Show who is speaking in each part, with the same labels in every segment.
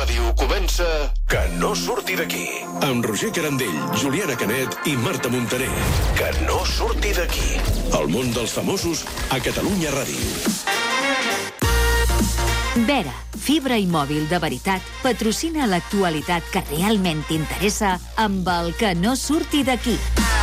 Speaker 1: Ràdio comença Que no surti d'aquí. Amb Roger Carandell, Juliana Canet i Marta Montaner. Que no surti d'aquí. El món dels famosos a Catalunya Ràdio.
Speaker 2: Vera, fibra i mòbil de veritat, patrocina l'actualitat que realment t'interessa amb el Que no surti d'aquí.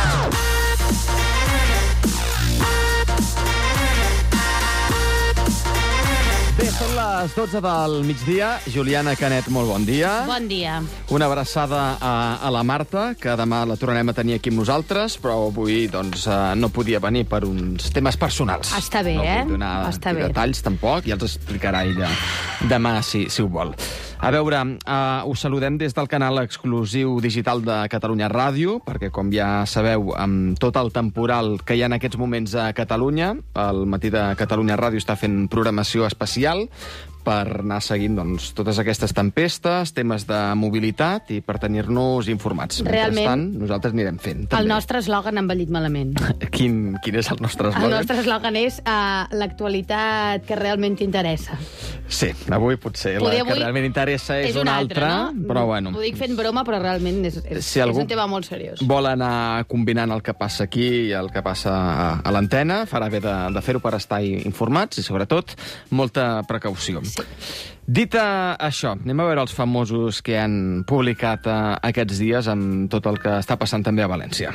Speaker 3: Bé, són les 12 del migdia. Juliana Canet, molt bon dia.
Speaker 4: Bon dia.
Speaker 3: Una abraçada a la Marta, que demà la tornarem a tenir aquí amb nosaltres, però avui doncs, no podia venir per uns temes personals.
Speaker 4: Està bé,
Speaker 3: no vull donar detalls tampoc, ja els explicarà ella demà, si ho vol. A veure, us saludem des del canal exclusiu digital de Catalunya Ràdio, perquè, com ja sabeu, amb tot el temporal que hi ha en aquests moments a Catalunya, el Matí de Catalunya Ràdio està fent programació especial per anar seguint doncs, totes aquestes tempestes, temes de mobilitat i per tenir-nos informats.
Speaker 4: Realment,
Speaker 3: mentrestant, nosaltres anirem fent. També.
Speaker 4: El nostre eslògan ha envellit malament.
Speaker 3: Quin és el nostre eslògan?
Speaker 4: El nostre eslògan és l'actualitat que realment t'interessa.
Speaker 3: Sí, avui potser la que realment interessa és una altra, no? Però bueno.
Speaker 4: Ho dic fent broma, però realment és un tema molt seriós.
Speaker 3: Vol anar combinant el que passa aquí i el que passa a l'antena, farà bé de fer-ho per estar informats i, sobretot, molta precaució.
Speaker 4: Sí.
Speaker 3: Dit això, anem a veure els famosos que han publicat aquests dies amb tot el que està passant també a València.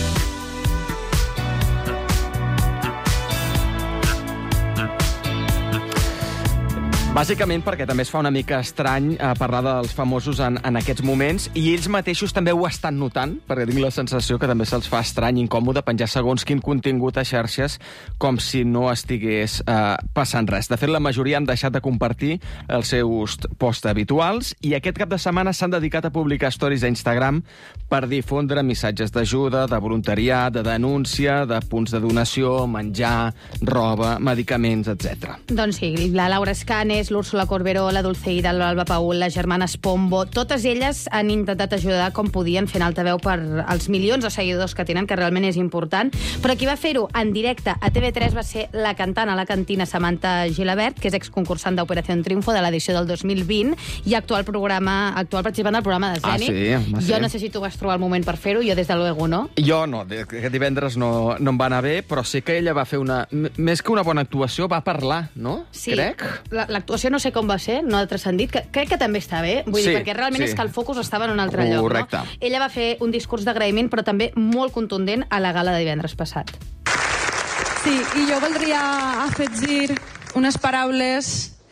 Speaker 3: Bàsicament perquè també es fa una mica estrany parlar dels famosos en aquests moments, i ells mateixos també ho estan notant, perquè tinc la sensació que també se'ls fa estrany, incòmode, penjar segons quin contingut a xarxes com si no estigués passant res. De fet, la majoria han deixat de compartir els seus posts habituals i aquest cap de setmana s'han dedicat a publicar stories a Instagram per difondre missatges d'ajuda, de voluntariat, de denúncia, de punts de donació, menjar, roba, medicaments, etc.
Speaker 4: Doncs sí, la Laura Escanes, l'Úrsula Corberó, la Dulceida, l'Alba Paul, les germanes Pombo, totes elles han intentat ajudar com podien, fent altaveu per als milions de seguidors que tenen, que realment és important. Però qui va fer-ho en directe a TV3 va ser la cantant a la cantina Samantha Gilabert, que és exconcursant d'Operació Triunfo de l'edició del 2020 i actual participant del programa de Zenit.
Speaker 3: Sí.
Speaker 4: Jo no sé si tu vas trobar el moment per fer-ho, jo des de luego no.
Speaker 3: Jo no, aquest divendres no em va anar bé, però sí que ella va fer més que una bona actuació, va parlar, no?
Speaker 4: Sí,
Speaker 3: crec.
Speaker 4: L'actuació no sé com va ser, no ha transcendit, crec que també està bé, vull dir, perquè realment és que el focus estava en un altre lloc.
Speaker 3: Correcte.
Speaker 4: No? Ella va fer un discurs d'agraïment, però també molt contundent a la gala de divendres passat.
Speaker 5: Sí, i jo voldria afegir unes paraules.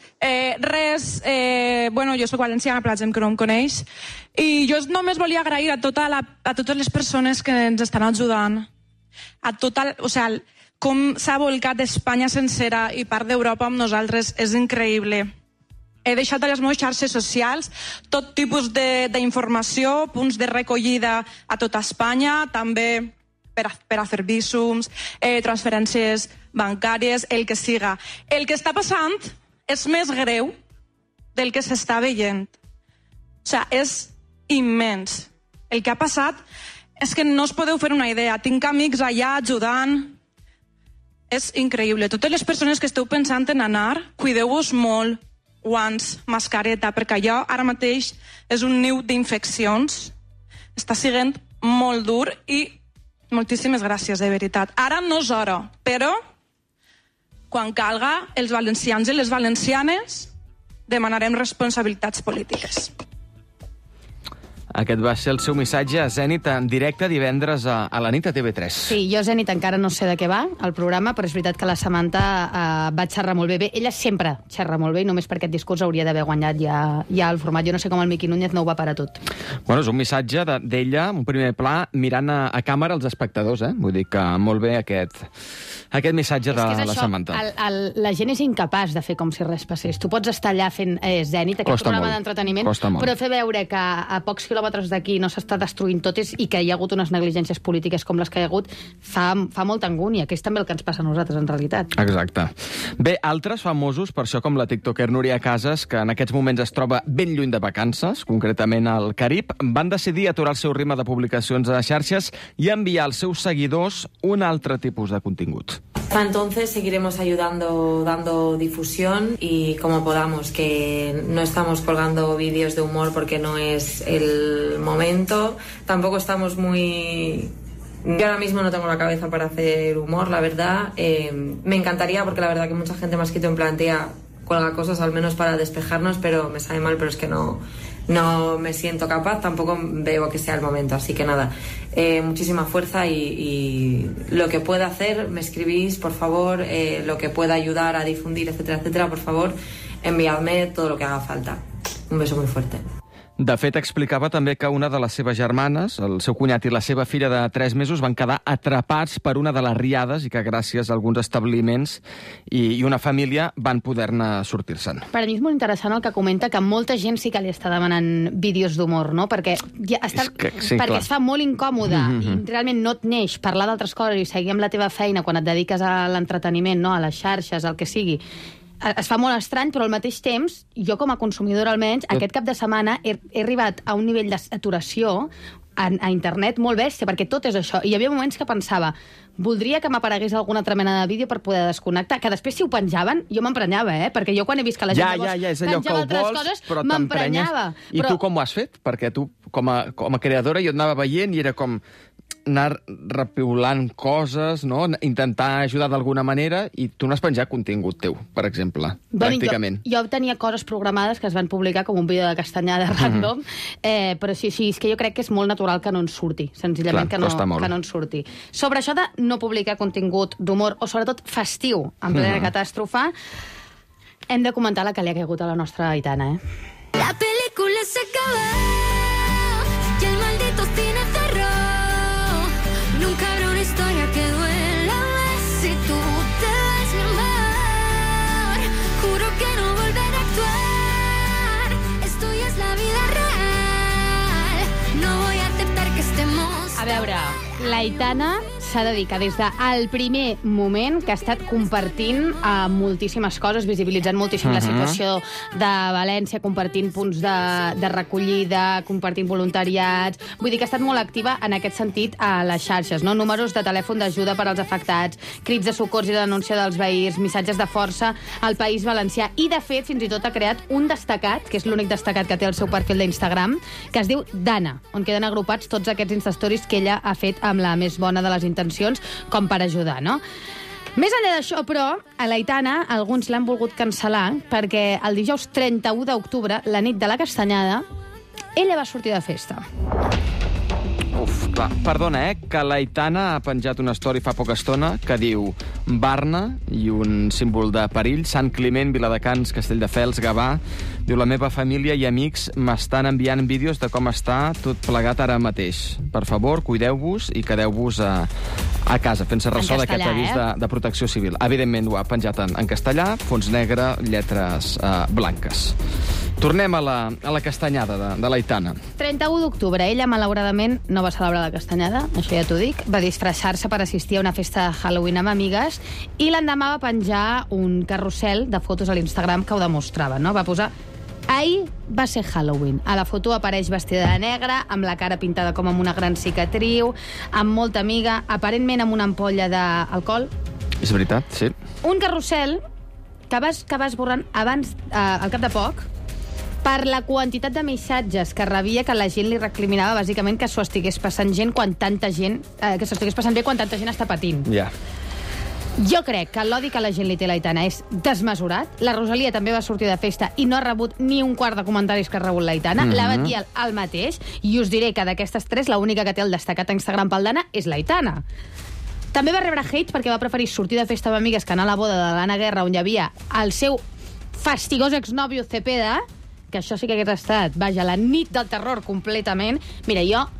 Speaker 5: Bueno, jo soc valenciana, per la gent que no em coneix, i jo només volia agrair a totes les persones que ens estan ajudant, com s'ha volcat Espanya sencera i part d'Europa amb nosaltres és increïble. He deixat a les meves xarxes socials tot tipus d'informació, punts de recollida a tota Espanya, també per a fer vísums, transferències bancàries, el que siga. El que està passant és més greu del que s'està veient. O sigui, és immens. El que ha passat és que no us podeu fer una idea. Tinc amics allà ajudant. És increïble. Totes les persones que esteu pensant en anar, cuideu-vos molt, guants, mascareta, perquè allò ara mateix és un niu d'infeccions. Està sent molt dur i moltíssimes gràcies, de veritat. Ara no és hora, però quan calga, els valencians i les valencianes demanarem responsabilitats polítiques.
Speaker 3: Aquest va ser el seu missatge a Zenit en directe divendres a la nit a TV3.
Speaker 4: Sí, jo a Zenit encara no sé de què va el programa, però és veritat que la Samantha va xerrar molt bé. Ella sempre xerra molt bé i només per aquest discurs hauria d'haver guanyat ja el format. Jo no sé com el Miqui Núñez no ho va parar tot.
Speaker 3: Bueno, és un missatge d'ella, un primer pla, mirant a càmera els espectadors, eh? Vull dir que molt bé aquest missatge de la Samantha.
Speaker 4: La gent és incapaç de fer com si res passés. Tu pots estar allà fent Zenit, aquest programa d'entreteniment, però fer veure que a pocs quilòmetres quilòmetres d'aquí no s'està destruint tot i que hi ha hagut unes negligències polítiques com les que hi ha hagut, fa molta angúnia, que és també el que ens passa a nosaltres, en realitat.
Speaker 3: Exacte. Bé, altres famosos, per això com la tiktoker Núria Casas, que en aquests moments es troba ben lluny de vacances, concretament al Carib, van decidir aturar el seu ritme de publicacions a les xarxes i enviar als seus seguidors un altre tipus de contingut.
Speaker 6: Hasta entonces seguiremos ayudando, dando difusión y como podamos, que no estamos colgando vídeos de humor porque no es el momento, tampoco estamos muy... Yo ahora mismo no tengo la cabeza para hacer humor, la verdad. Me encantaría, porque la verdad que mucha gente me ha escrito en plan, tía, cuelga cosas al menos para despejarnos, pero me sabe mal, pero es que no me siento capaz, tampoco veo que sea el momento, así que nada, muchísima fuerza y lo que pueda hacer, me escribís, por favor, lo que pueda ayudar a difundir, etcétera, etcétera, por favor, enviadme todo lo que haga falta. Un beso muy fuerte.
Speaker 3: De fet, explicava també que una de les seves germanes, el seu cunyat i la seva filla de 3 mesos, van quedar atrapats per una de les riades i que gràcies a alguns establiments i una família van poder-ne sortir-se'n.
Speaker 4: Per a mi és molt interessant el que comenta, que molta gent sí que li està demanant vídeos d'humor, no? Perquè, perquè es fa molt incòmode i realment no et neix parlar d'altres coses i seguir amb la teva feina quan et dediques a l'entreteniment, no? A les xarxes, al que sigui. Es fa molt estrany, però al mateix temps, jo com a consumidora almenys, aquest cap de setmana he arribat a un nivell de saturació a internet molt bèstia, perquè tot és això. I hi havia moments que pensava, voldria que m'aparegués alguna altra mena de vídeo per poder desconnectar, que després si ho penjaven, jo m'emprenyava, perquè jo quan he vist que la gent
Speaker 3: penjava altres coses,
Speaker 4: m'emprenyava.
Speaker 3: I tu com ho has fet? Perquè tu, com a creadora, jo et anava veient i era com anar repiulant coses, no? Intentar ajudar d'alguna manera, i tu no has penjat contingut teu, per exemple, pràcticament.
Speaker 4: Jo tenia coses programades que es van publicar com un vídeo de castanyada random, però sí, és que jo crec que és molt natural que no ens surti, senzillament que no ens surti. Sobre això de no publicar contingut d'humor, o sobretot festiu, en plena catàstrofe, hem de comentar la que li ha caigut a la nostra Aitana,
Speaker 7: La película se acabó y el maldito cine cerró. Nunca habrá una historia que duela más si tú te vas, mi amor. Juro que no volveré a actuar. Esto ya es la vida real. No voy a aceptar que estemos...
Speaker 4: A veure, l'Aitana s'ha de dir que des del primer moment que ha estat compartint moltíssimes coses, visibilitzant moltíssim la situació de València, compartint punts de recollida, compartint voluntariats... Vull dir que ha estat molt activa en aquest sentit a les xarxes, no? Números de telèfon d'ajuda per als afectats, crits de socors i denúncia dels veïns, missatges de força al País Valencià. I, de fet, fins i tot ha creat un destacat, que és l'únic destacat que té el seu perfil d'Instagram, que es diu Dana, on queden agrupats tots aquests instastories que ella ha fet amb la més bona de les intencions, com per ajudar, no? Més enllà d'això, però, a l'Aitana alguns l'han volgut cancel·lar perquè el dijous 31 d'octubre, la nit de la Castanyada, ella va sortir de festa.
Speaker 3: Uf, clar, perdona, que l'Aitana ha penjat una story fa poca estona que diu Barna i un símbol de perill, Sant Climent, Viladecans, Castelldefels, Gavà. Diu, la meva família i amics m'estan enviant vídeos de com està tot plegat ara mateix. Per favor, cuideu-vos i quedeu-vos a casa, fent-se ressò d'aquest avís de protecció civil. Evidentment ho ha penjat en castellà, fons negre, lletres blanques. Tornem a la castanyada de l'Aitana.
Speaker 4: 31 d'octubre. Ella, malauradament, no va celebrar la castanyada, això ja t'ho dic. Va disfressar-se per assistir a una festa de Halloween amb amigues i l'endemà va penjar un carrusel de fotos a l'Instagram que ho demostrava, no? Va posar... Ahir va ser Halloween. A la foto apareix vestida de negre, amb la cara pintada com amb una gran cicatriu, amb molta amiga, aparentment amb una ampolla d'alcohol.
Speaker 3: És veritat, sí.
Speaker 4: Un carrusel que va esborrant abans, al cap de poc, per la quantitat de missatges que rebia, que la gent li recriminava bàsicament que s'ho estigués passant gent quan tanta gent... que s'ho estigués passant bé quan tanta gent està patint.
Speaker 3: Ja.
Speaker 4: Jo crec que l'odi que la gent li té a l'Aitana és desmesurat. La Rosalia també va sortir de festa i no ha rebut ni un quart de comentaris que ha rebut l'Aitana. La batia el mateix. I us diré que d'aquestes tres, l'única que té el destacat a Instagram pel Dana és l'Aitana. També va rebre hate perquè va preferir sortir de festa amb amigues que anar a la boda de l'Anna Guerra, on hi havia el seu fastigós exnòvio Cepeda, que això sí que hagués estat, vaja, la nit del terror completament. Mira, jo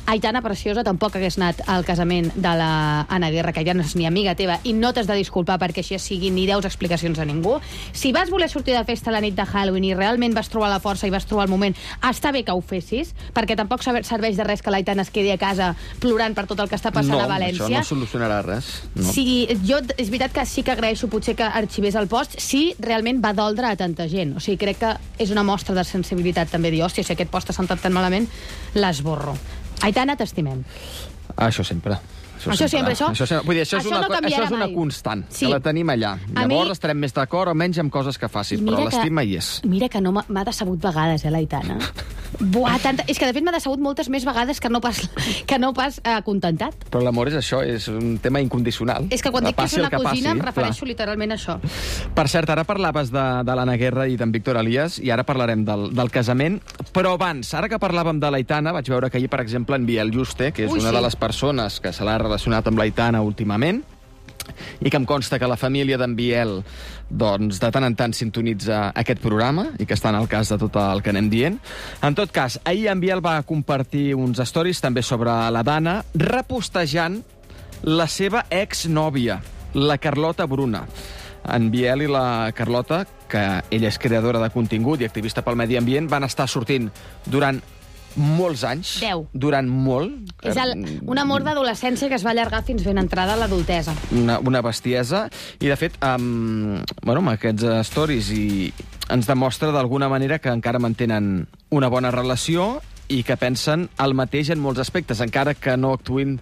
Speaker 4: Aitana, preciosa, tampoc hagués anat al casament de la Anna Guerra, que ja no és ni amiga teva, i no t'has de disculpar perquè així sigui ni deus explicacions a ningú. Si vas voler sortir de festa la nit de Halloween i realment vas trobar la força i vas trobar el moment, està bé que ho fessis, perquè tampoc serveix de res que l'Aitana es quedi a casa plorant per tot el que està passant a València.
Speaker 3: No, això no solucionarà res. No.
Speaker 4: Sí, jo és veritat que sí que agraeixo potser que arxivés el post si realment va doldre a tanta gent. O sigui, crec que és una mostra de sensibilitat també dir, hòstia, si aquest post ha sentat tan malament, l'esborro. Aitana, t'estimem.
Speaker 3: Això sempre.
Speaker 4: Això sempre.
Speaker 3: Vull dir, això
Speaker 4: no canviarà
Speaker 3: és una
Speaker 4: mai.
Speaker 3: constant,
Speaker 4: Sí.
Speaker 3: que la tenim allà. Llavors estarem més d'acord o menys amb coses que facis, però l'estima hi és.
Speaker 4: Mira que no m'ha decebut vegades, l'Aitana. Buah, és que de fet m'ha decebut moltes més vegades que no pas contentat.
Speaker 3: Però l'amor és això, és un tema incondicional.
Speaker 4: És que quan dic que és una cosina em
Speaker 3: passi,
Speaker 4: refereixo literalment a això.
Speaker 3: Per cert, ara parlaves de l'Anna Guerra i d'en Víctor Elias, i ara parlarem del casament, però abans, ara que parlàvem de l'Aitana, vaig veure que ahir, per exemple, en Biel Juste, que és una de les persones que se l'ha relacionat amb l'Aitana últimament, i que em consta que la família d'en Biel doncs, de tant en tant sintonitza aquest programa i que està en el cas de tot el que anem dient. En tot cas, ahir en Biel va compartir uns stories també sobre la Dana, repostejant la seva exnòvia, la Carlota Bruna. En Biel i la Carlota, que ella és creadora de contingut i activista pel medi ambient, van estar sortint durant molts anys.
Speaker 4: 10.
Speaker 3: Durant molt.
Speaker 4: És un amor d'adolescència que es va allargar fins ben entrada a l'adultesa.
Speaker 3: Una bestiesa. I, de fet, amb aquests stories ens demostra d'alguna manera que encara mantenen una bona relació i que pensen el mateix en molts aspectes, encara que actuïn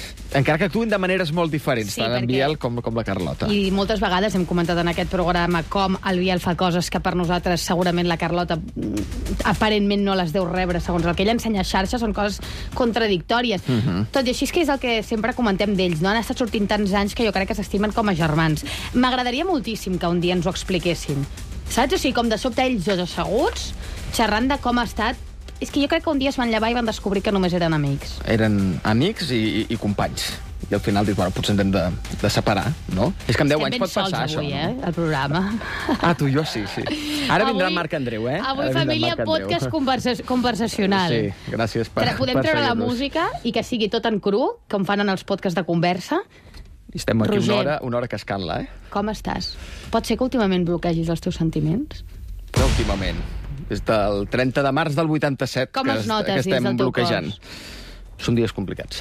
Speaker 3: de maneres molt diferents, tant en Biel com la Carlota.
Speaker 4: I moltes vegades hem comentat en aquest programa com el Biel fa coses que per nosaltres segurament la Carlota aparentment no les deu rebre, segons el que ella ensenya a xarxa, són coses contradictòries. Tot i així és que és el que sempre comentem d'ells, no? Han estat sortint tants anys que jo crec que s'estimen com a germans. M'agradaria moltíssim que un dia ens ho expliquessin. Saps? O sigui, com de sobte ells dos asseguts, xerrant de com ha estat. És que jo crec que un dia es van llevar i van descobrir que només eren amics.
Speaker 3: Eren amics i companys. I al final dius, potser ens hem de separar, no? És que amb 10 anys pot passar, això.
Speaker 4: Estem ben sols avui, el programa.
Speaker 3: Tu i jo sí. Ara vindrà Marc Andreu,
Speaker 4: Avui família podcast conversacional.
Speaker 3: Sí, gràcies per
Speaker 4: podem treure la música i que sigui tot en cru, com fan en els podcasts de conversa.
Speaker 3: I estem aquí una hora cascant-la,
Speaker 4: Com estàs? Pot ser que últimament bloquegis els teus sentiments?
Speaker 3: Però últimament. Des del 30 de març del 87
Speaker 4: com
Speaker 3: que
Speaker 4: els notes
Speaker 3: estem
Speaker 4: dins del teu
Speaker 3: bloquejant. Són dies complicats.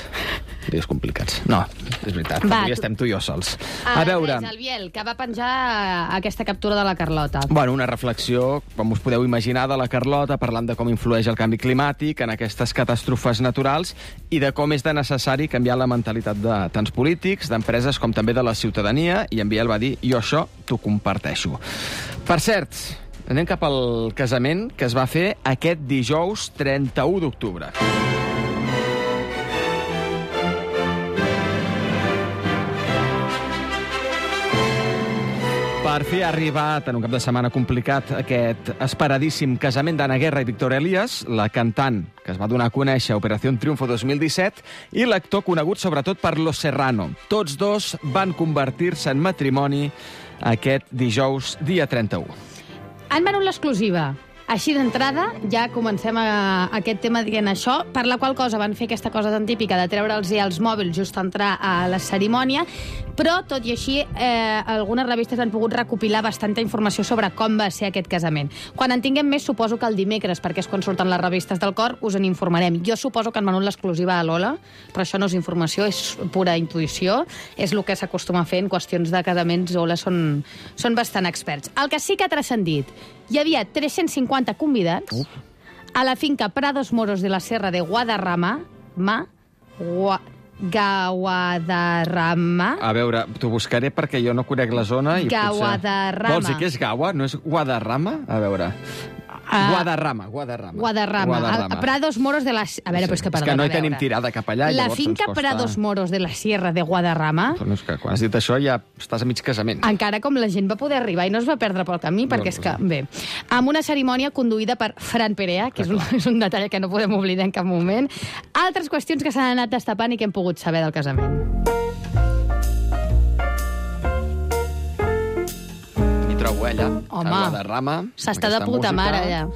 Speaker 3: No, és veritat. Avui estem tu i jo sols. A veure...
Speaker 4: El Biel, que va penjar aquesta captura de la Carlota.
Speaker 3: Una reflexió, com us podeu imaginar, de la Carlota, parlant de com influeix el canvi climàtic en aquestes catàstrofes naturals i de com és de necessari canviar la mentalitat de tants polítics, d'empreses, com també de la ciutadania, i en Biel va dir, jo això t'ho comparteixo. Per cert, anem cap al casament que es va fer aquest dijous 31 d'octubre. Per fi ha arribat, en un cap de setmana complicat, aquest esperadíssim casament d'Anna Guerra i Víctor Elias, la cantant que es va donar a conèixer a Operació Triunfo 2017, i l'actor conegut sobretot per Los Serrano. Tots dos van convertir-se en matrimoni aquest dijous, dia 31.
Speaker 4: Han venut l'exclusiva. Així d'entrada ja comencem aquest tema dient això, per la qual cosa van fer aquesta cosa tan típica de treure'ls els mòbils just a entrar a la cerimònia, però tot i així algunes revistes han pogut recopilar bastanta informació sobre com va ser aquest casament. Quan en tinguem més, suposo que el dimecres, perquè és quan surten les revistes del cor, us en informarem. Jo suposo que han venut l'exclusiva a Lola, però això no és informació, és pura intuïció, és el que s'acostuma a fer en qüestions de casaments. Lola són bastant experts. El que sí que ha transcendit, hi havia 350 convidats a la finca Prados Moros de la Sierra de Guadarrama, Guadarrama.
Speaker 3: A veure, t'ho buscaré perquè jo no conec la zona i
Speaker 4: Guadarrama.
Speaker 3: Vols dir que és Gaua? No és Guadarrama? A veure... Guadarrama.
Speaker 4: Prados Moros de la... A veure, però és que perdona,
Speaker 3: és que no hi tenim tirada cap allà.
Speaker 4: La finca Prados Moros de la Sierra de Guadarrama...
Speaker 3: Però és que quan has dit això ja estàs a mig casament.
Speaker 4: Encara com la gent va poder arribar i no es va perdre pel camí, perquè és que... Bé, amb una cerimònia conduïda per Fran Perea, que és un detall que no podem oblidar en cap moment. Altres qüestions que s'han anat destapant i que hem pogut saber del casament.
Speaker 3: Trobo allà,
Speaker 4: home,
Speaker 3: a Guadarrama.
Speaker 4: s'està de puta mare allà.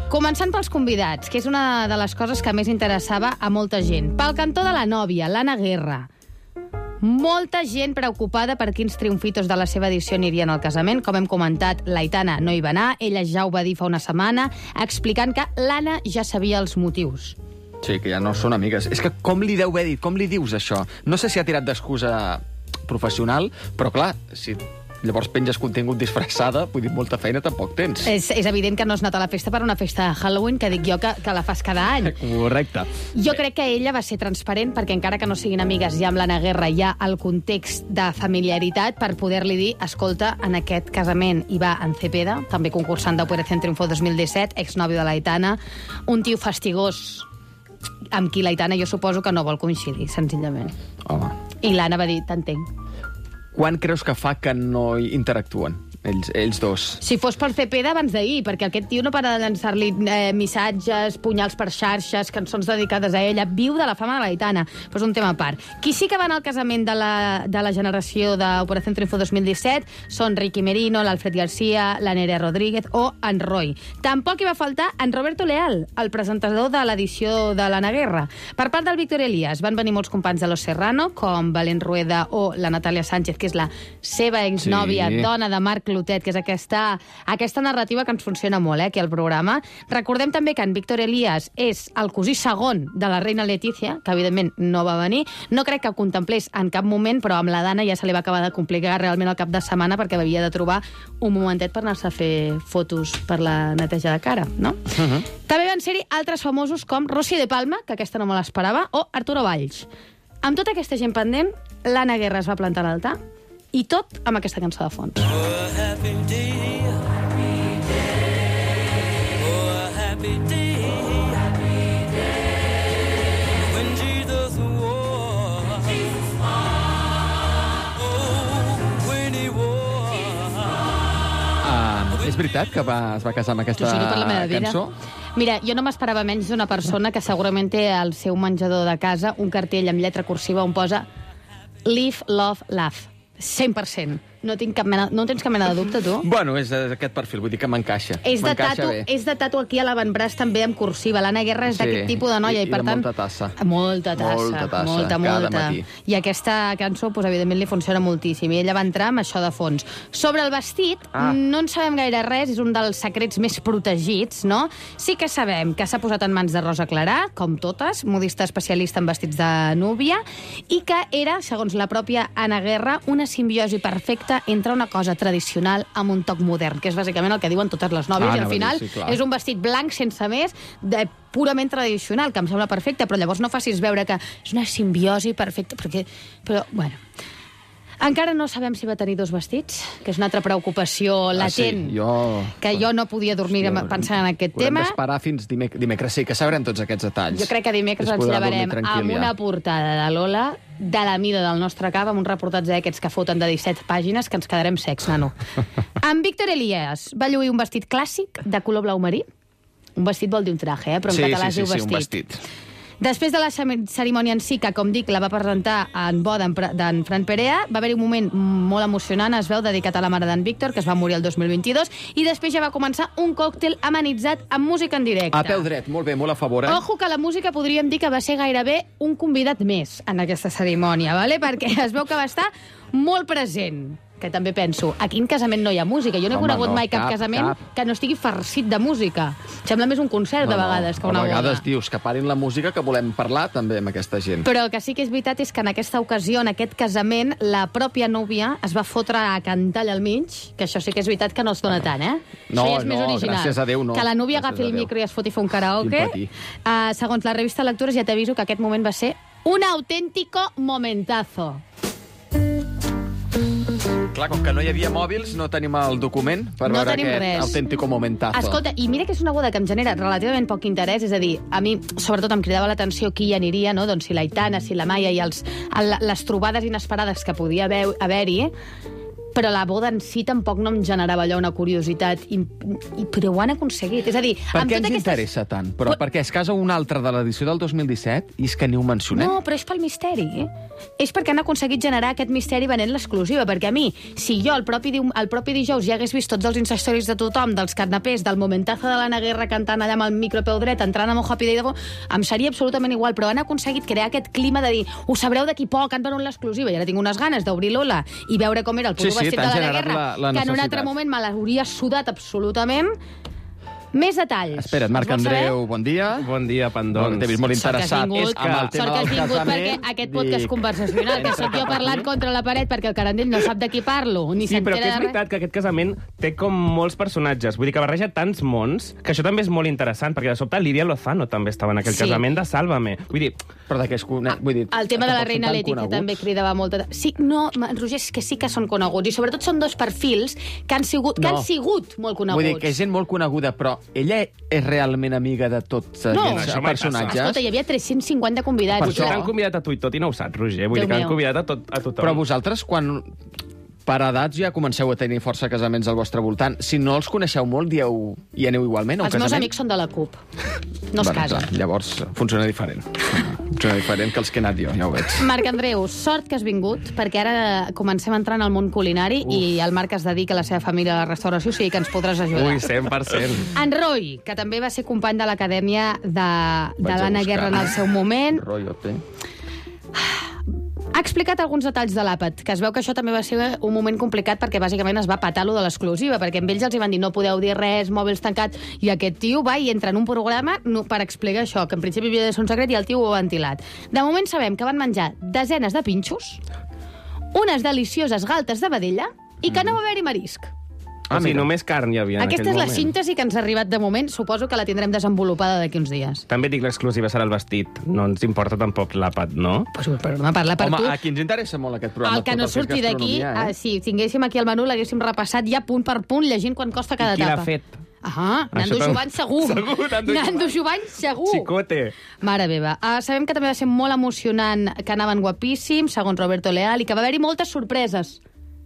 Speaker 4: Començant pels convidats, que és una de les coses que més interessava a molta gent. Pel cantó de la nòvia, l'Anna Guerra. Molta gent preocupada per quins triomfitos de la seva edició anirien al casament. Com hem comentat, l'Aitana no hi va anar. Ella ja ho va dir fa una setmana, explicant que l'Anna ja sabia els motius.
Speaker 3: Sí, que ja no són amigues. És que com li deu haver dit, com li dius això? No sé si ha tirat d'excusa professional, però clar, si llavors penges contingut disfressada, vull dir, molta feina tampoc tens.
Speaker 4: És evident que no has anat a la festa per una festa de Halloween, que dic jo que la fas cada any.
Speaker 3: Correcte.
Speaker 4: Jo crec que ella va ser transparent perquè encara que no siguin amigues ja amb l'Anna Guerra hi ha el context de familiaritat per poder-li dir, escolta, en aquest casament hi va en Cepeda, també concursant d'Operación Triunfo 2017, exnòvio de l'Aitana, un tio fastigós amb qui l'Aitana jo suposo que no vol coincidir, senzillament.
Speaker 3: Home.
Speaker 4: I l'Anna va dir, t'entenc.
Speaker 3: Quan creus que fa que no interactuen, ells dos?
Speaker 4: Si fos per Cepeda abans d'ahir, perquè aquest tio no para de llançar-li missatges, punyals per xarxes, cançons dedicades a ella, viu de la fama de l'Aitana. Però és un tema a part. Qui sí que va anar al casament de la generació d'Operación Triunfo 2017 són Ricky Merino, l'Alfred García, la Nerea Rodríguez o en Roy. Tampoc hi va faltar en Roberto Leal, el presentador de l'edició de l'Anna Guerra. Per part del Víctor Elías van venir molts companys de Los Serrano, com Belén Rueda o la Natàlia Sánchez, que és la seva exnòvia, dona de Marc Clotet, que és aquesta narrativa que ens funciona molt, aquí al programa. Recordem també que en Víctor Elías és el cosí segon de la reina Letícia, que evidentment no va venir. No crec que ho contemplés en cap moment, però amb la Dana ja se li va acabar de complicar realment el cap de setmana perquè havia de trobar un momentet per anar-se a fer fotos per la neteja de cara, no? També van ser-hi altres famosos com Rossi de Palma, que aquesta no me l'esperava, o Arturo Valls. Amb tota aquesta gent pendent, l'Anna Guerra es va plantar a l'altar i tot amb aquesta cançó de fons.
Speaker 3: És veritat que es va casar amb aquesta cançó?
Speaker 4: Mira, jo no m'esperava menys d'una persona que segurament té al seu menjador de casa un cartell amb lletra cursiva on posa Live, Love, Laugh. 100%. No tens cap mena de dubte, tu?
Speaker 3: Bueno, és aquest perfil, vull dir que m'encaixa.
Speaker 4: És de tatu aquí a l'avantbraç també amb cursiva. L'Anna Guerra és d'aquest tipus de noia i per tant...
Speaker 3: molta tassa.
Speaker 4: Molta tassa, molta.
Speaker 3: Cada matí.
Speaker 4: I aquesta cançó, doncs, evidentment, li funciona moltíssim. I ella va entrar amb això de fons. Sobre el vestit, no en sabem gaire res, és un dels secrets més protegits, no? Sí que sabem que s'ha posat en mans de Rosa Clarà, com totes, modista especialista en vestits de núvia, i que era, segons la pròpia Anna Guerra, una simbiosi perfecta entre una cosa tradicional amb un toc modern, que és bàsicament el que diuen totes les nòvies, i al final és un vestit blanc sense més, purament tradicional, que em sembla perfecte, però llavors no facis veure que és una simbiosi perfecta, però, bueno... Encara no sabem si va tenir dos vestits, que és una altra preocupació latent, que jo no podia dormir pensant en aquest tema.
Speaker 3: Haurem d'esperar fins dimecres, sí, que sabrem tots aquests detalls.
Speaker 4: Jo crec que dimecres ens llevarem amb una portada de Lola de la mida del nostre cap, amb un reportatge d'aquests que foten de 17 pàgines, que ens quedarem secs, nano. En Víctor Elías va lluir un vestit clàssic de color blau marí. Un vestit vol dir un traje, però en català es diu vestit.
Speaker 3: Un vestit.
Speaker 4: Després de la cerimònia en si, que, com dic, la va presentar en bo d'en Fran Perea, va haver-hi un moment molt emocionant, es veu, dedicat a la mare d'en Víctor, que es va morir el 2022, i després ja va començar un còctel amenitzat amb música en directe.
Speaker 3: A peu dret, molt bé, molt a favor, eh?
Speaker 4: Ojo que la música podríem dir que va ser gairebé un convidat més en aquesta cerimònia, ¿vale? Perquè es veu que va estar molt present. Que també penso, a quin casament no hi ha música? Jo no he conegut mai cap casament que no estigui farcit de música. Sembla més un concert, de vegades, que una boda.
Speaker 3: A vegades dius que parin la música, que volem parlar també amb aquesta gent.
Speaker 4: Però el que sí que és veritat és que en aquesta ocasió, en aquest casament, la pròpia núvia es va fotre a cantar allà al mig, que això sí que és veritat que no es dona tant, eh?
Speaker 3: No,
Speaker 4: això ja és més original.
Speaker 3: Gràcies a Déu, no.
Speaker 4: Que la núvia agafi el micro i es foti a fer un karaoke. Segons la revista Lectures, ja t'aviso que aquest moment va ser un auténtico momentazo.
Speaker 3: Clar, com que no hi havia mòbils, no tenim el document per veure aquest autèntico momentazo.
Speaker 4: Escolta, i mira que és una boda que em genera relativament poc interès, és a dir, a mi sobretot em cridava l'atenció qui hi aniria, no? Doncs si l'Aitana, si la Maia i les trobades inesperades que podia haver-hi, però la boda en si tampoc no em generava allò una curiositat, però ho han aconseguit. És a dir,
Speaker 3: Per què ens interessa tant? Però perquè es casa un altre de l'edició del 2017 i és que ni ho mencionem.
Speaker 4: No, però és pel misteri. És perquè han aconseguit generar aquest misteri venent l'exclusiva, perquè a mi, si jo el propi dijous ja hagués vist tots els Instastories de tothom, dels canapés, del momentazo de l'Anna Guerra cantant allà amb el micro peu dret, entrant amb un Happy Day de bo, em seria absolutament igual, però han aconseguit crear aquest clima de dir, ho sabreu d'aquí poc, han venut l'exclusiva, i ara tinc unes ganes d'obrir l'Ola i veure com era el puto vestit de l'Anna Guerra, que en un altre moment me l'hauria sudat absolutament. Més detalls.
Speaker 3: Espera't, Marc Andreu, bon dia.
Speaker 8: Bon dia, Pandons.
Speaker 3: T'he vist molt interessat amb el tema
Speaker 4: Sort que
Speaker 3: del
Speaker 4: has vingut
Speaker 3: casament.
Speaker 4: perquè aquest podcast conversacional, que sóc jo parlant contra la paret perquè el Carandell no sap de qui parlo, ni
Speaker 8: Sí, però
Speaker 4: s'entera
Speaker 8: que és
Speaker 4: de res.
Speaker 8: veritat que aquest casament té com molts personatges. Vull dir que barreja tants mons, que això també és molt interessant, perquè de sobte Lídia Lozano també estava en aquell casament de Sálvame. Vull dir,
Speaker 3: Però de què és... Vull dir,
Speaker 4: El tema de la
Speaker 3: tampoc són
Speaker 4: Reina
Speaker 3: tan
Speaker 4: Leti, que
Speaker 3: coneguts.
Speaker 4: també cridava molt... Sí, no, Roger, és que sí que són coneguts. I sobretot són dos perfils que han sigut molt coneguts.
Speaker 3: Vull dir que és gent molt coneguda, però ella és realment amiga de tots aquests
Speaker 8: això mai
Speaker 3: personatges.
Speaker 4: Escolta, hi havia 350 convidats.
Speaker 3: Per
Speaker 8: potser
Speaker 3: això-
Speaker 8: t'han convidat a tu i tot i no ho saps, Roger. Vull dir que
Speaker 4: Déu
Speaker 8: han
Speaker 4: meu.
Speaker 8: convidat a tothom.
Speaker 3: Però vosaltres, quan per edats ja comenceu a tenir força casaments al vostre voltant, si no els coneixeu molt, dieu i aneu igualment a un
Speaker 4: Els meus
Speaker 3: casament?
Speaker 4: amics són de la CUP. No es casen.
Speaker 3: Clar, llavors funciona diferent. Funciona diferent que els que he anat jo, ja ho veig.
Speaker 4: Marc Andreu, sort que has vingut, perquè ara comencem a entrar en el món culinari i el Marc es dedica a la seva família a la restauració, o sigui que ens podràs ajudar.
Speaker 8: Ui, 100%.
Speaker 4: En Roy, que també va ser company de l'acadèmia de
Speaker 3: Vaig a
Speaker 4: l'Anna
Speaker 3: buscar.
Speaker 4: Guerra en el seu moment,
Speaker 3: Royote.
Speaker 4: ha explicat alguns detalls de l'àpat, que es veu que això també va ser un moment complicat perquè bàsicament es va patar lo de l'exclusiva, perquè amb ells els hi van dir no podeu dir res, mòbils tancats, i aquest tio va i entra en un programa per explicar això, que en principi havia de ser un secret i el tio ho ha ventilat. De moment sabem que van menjar desenes de pinxos, unes delicioses galtes de vedella i que no va haver-hi marisc.
Speaker 8: O sigui, només carn hi havia en
Speaker 4: Aquesta
Speaker 8: aquell
Speaker 4: és la
Speaker 8: moment.
Speaker 4: síntesi que ens ha arribat de moment. Suposo que la tindrem desenvolupada d'aquí uns dies.
Speaker 8: També dic l'exclusiva serà el vestit. No ens importa tampoc l'àpat, no?
Speaker 4: Pues, perdona, parla per
Speaker 3: Home,
Speaker 4: tu.
Speaker 3: a qui ens interessa molt aquest programa?
Speaker 4: El que no
Speaker 3: tot el que és
Speaker 4: surti d'aquí,
Speaker 3: gastronomia,
Speaker 4: si tinguéssim aquí el menú, l'haguéssim repassat ja punt per punt, llegint quan costa cada
Speaker 8: I qui l'ha
Speaker 4: tapa.
Speaker 8: fet?
Speaker 4: Ah, Nando
Speaker 8: Això
Speaker 4: Jovany segur.
Speaker 8: Segur,
Speaker 4: Nando Jovany segur.
Speaker 8: Chicote.
Speaker 4: Mare meva. Sabem que també va ser molt emocionant, que anaven guapíssims, segons Roberto Leal, i que va haver-hi moltes sorpreses.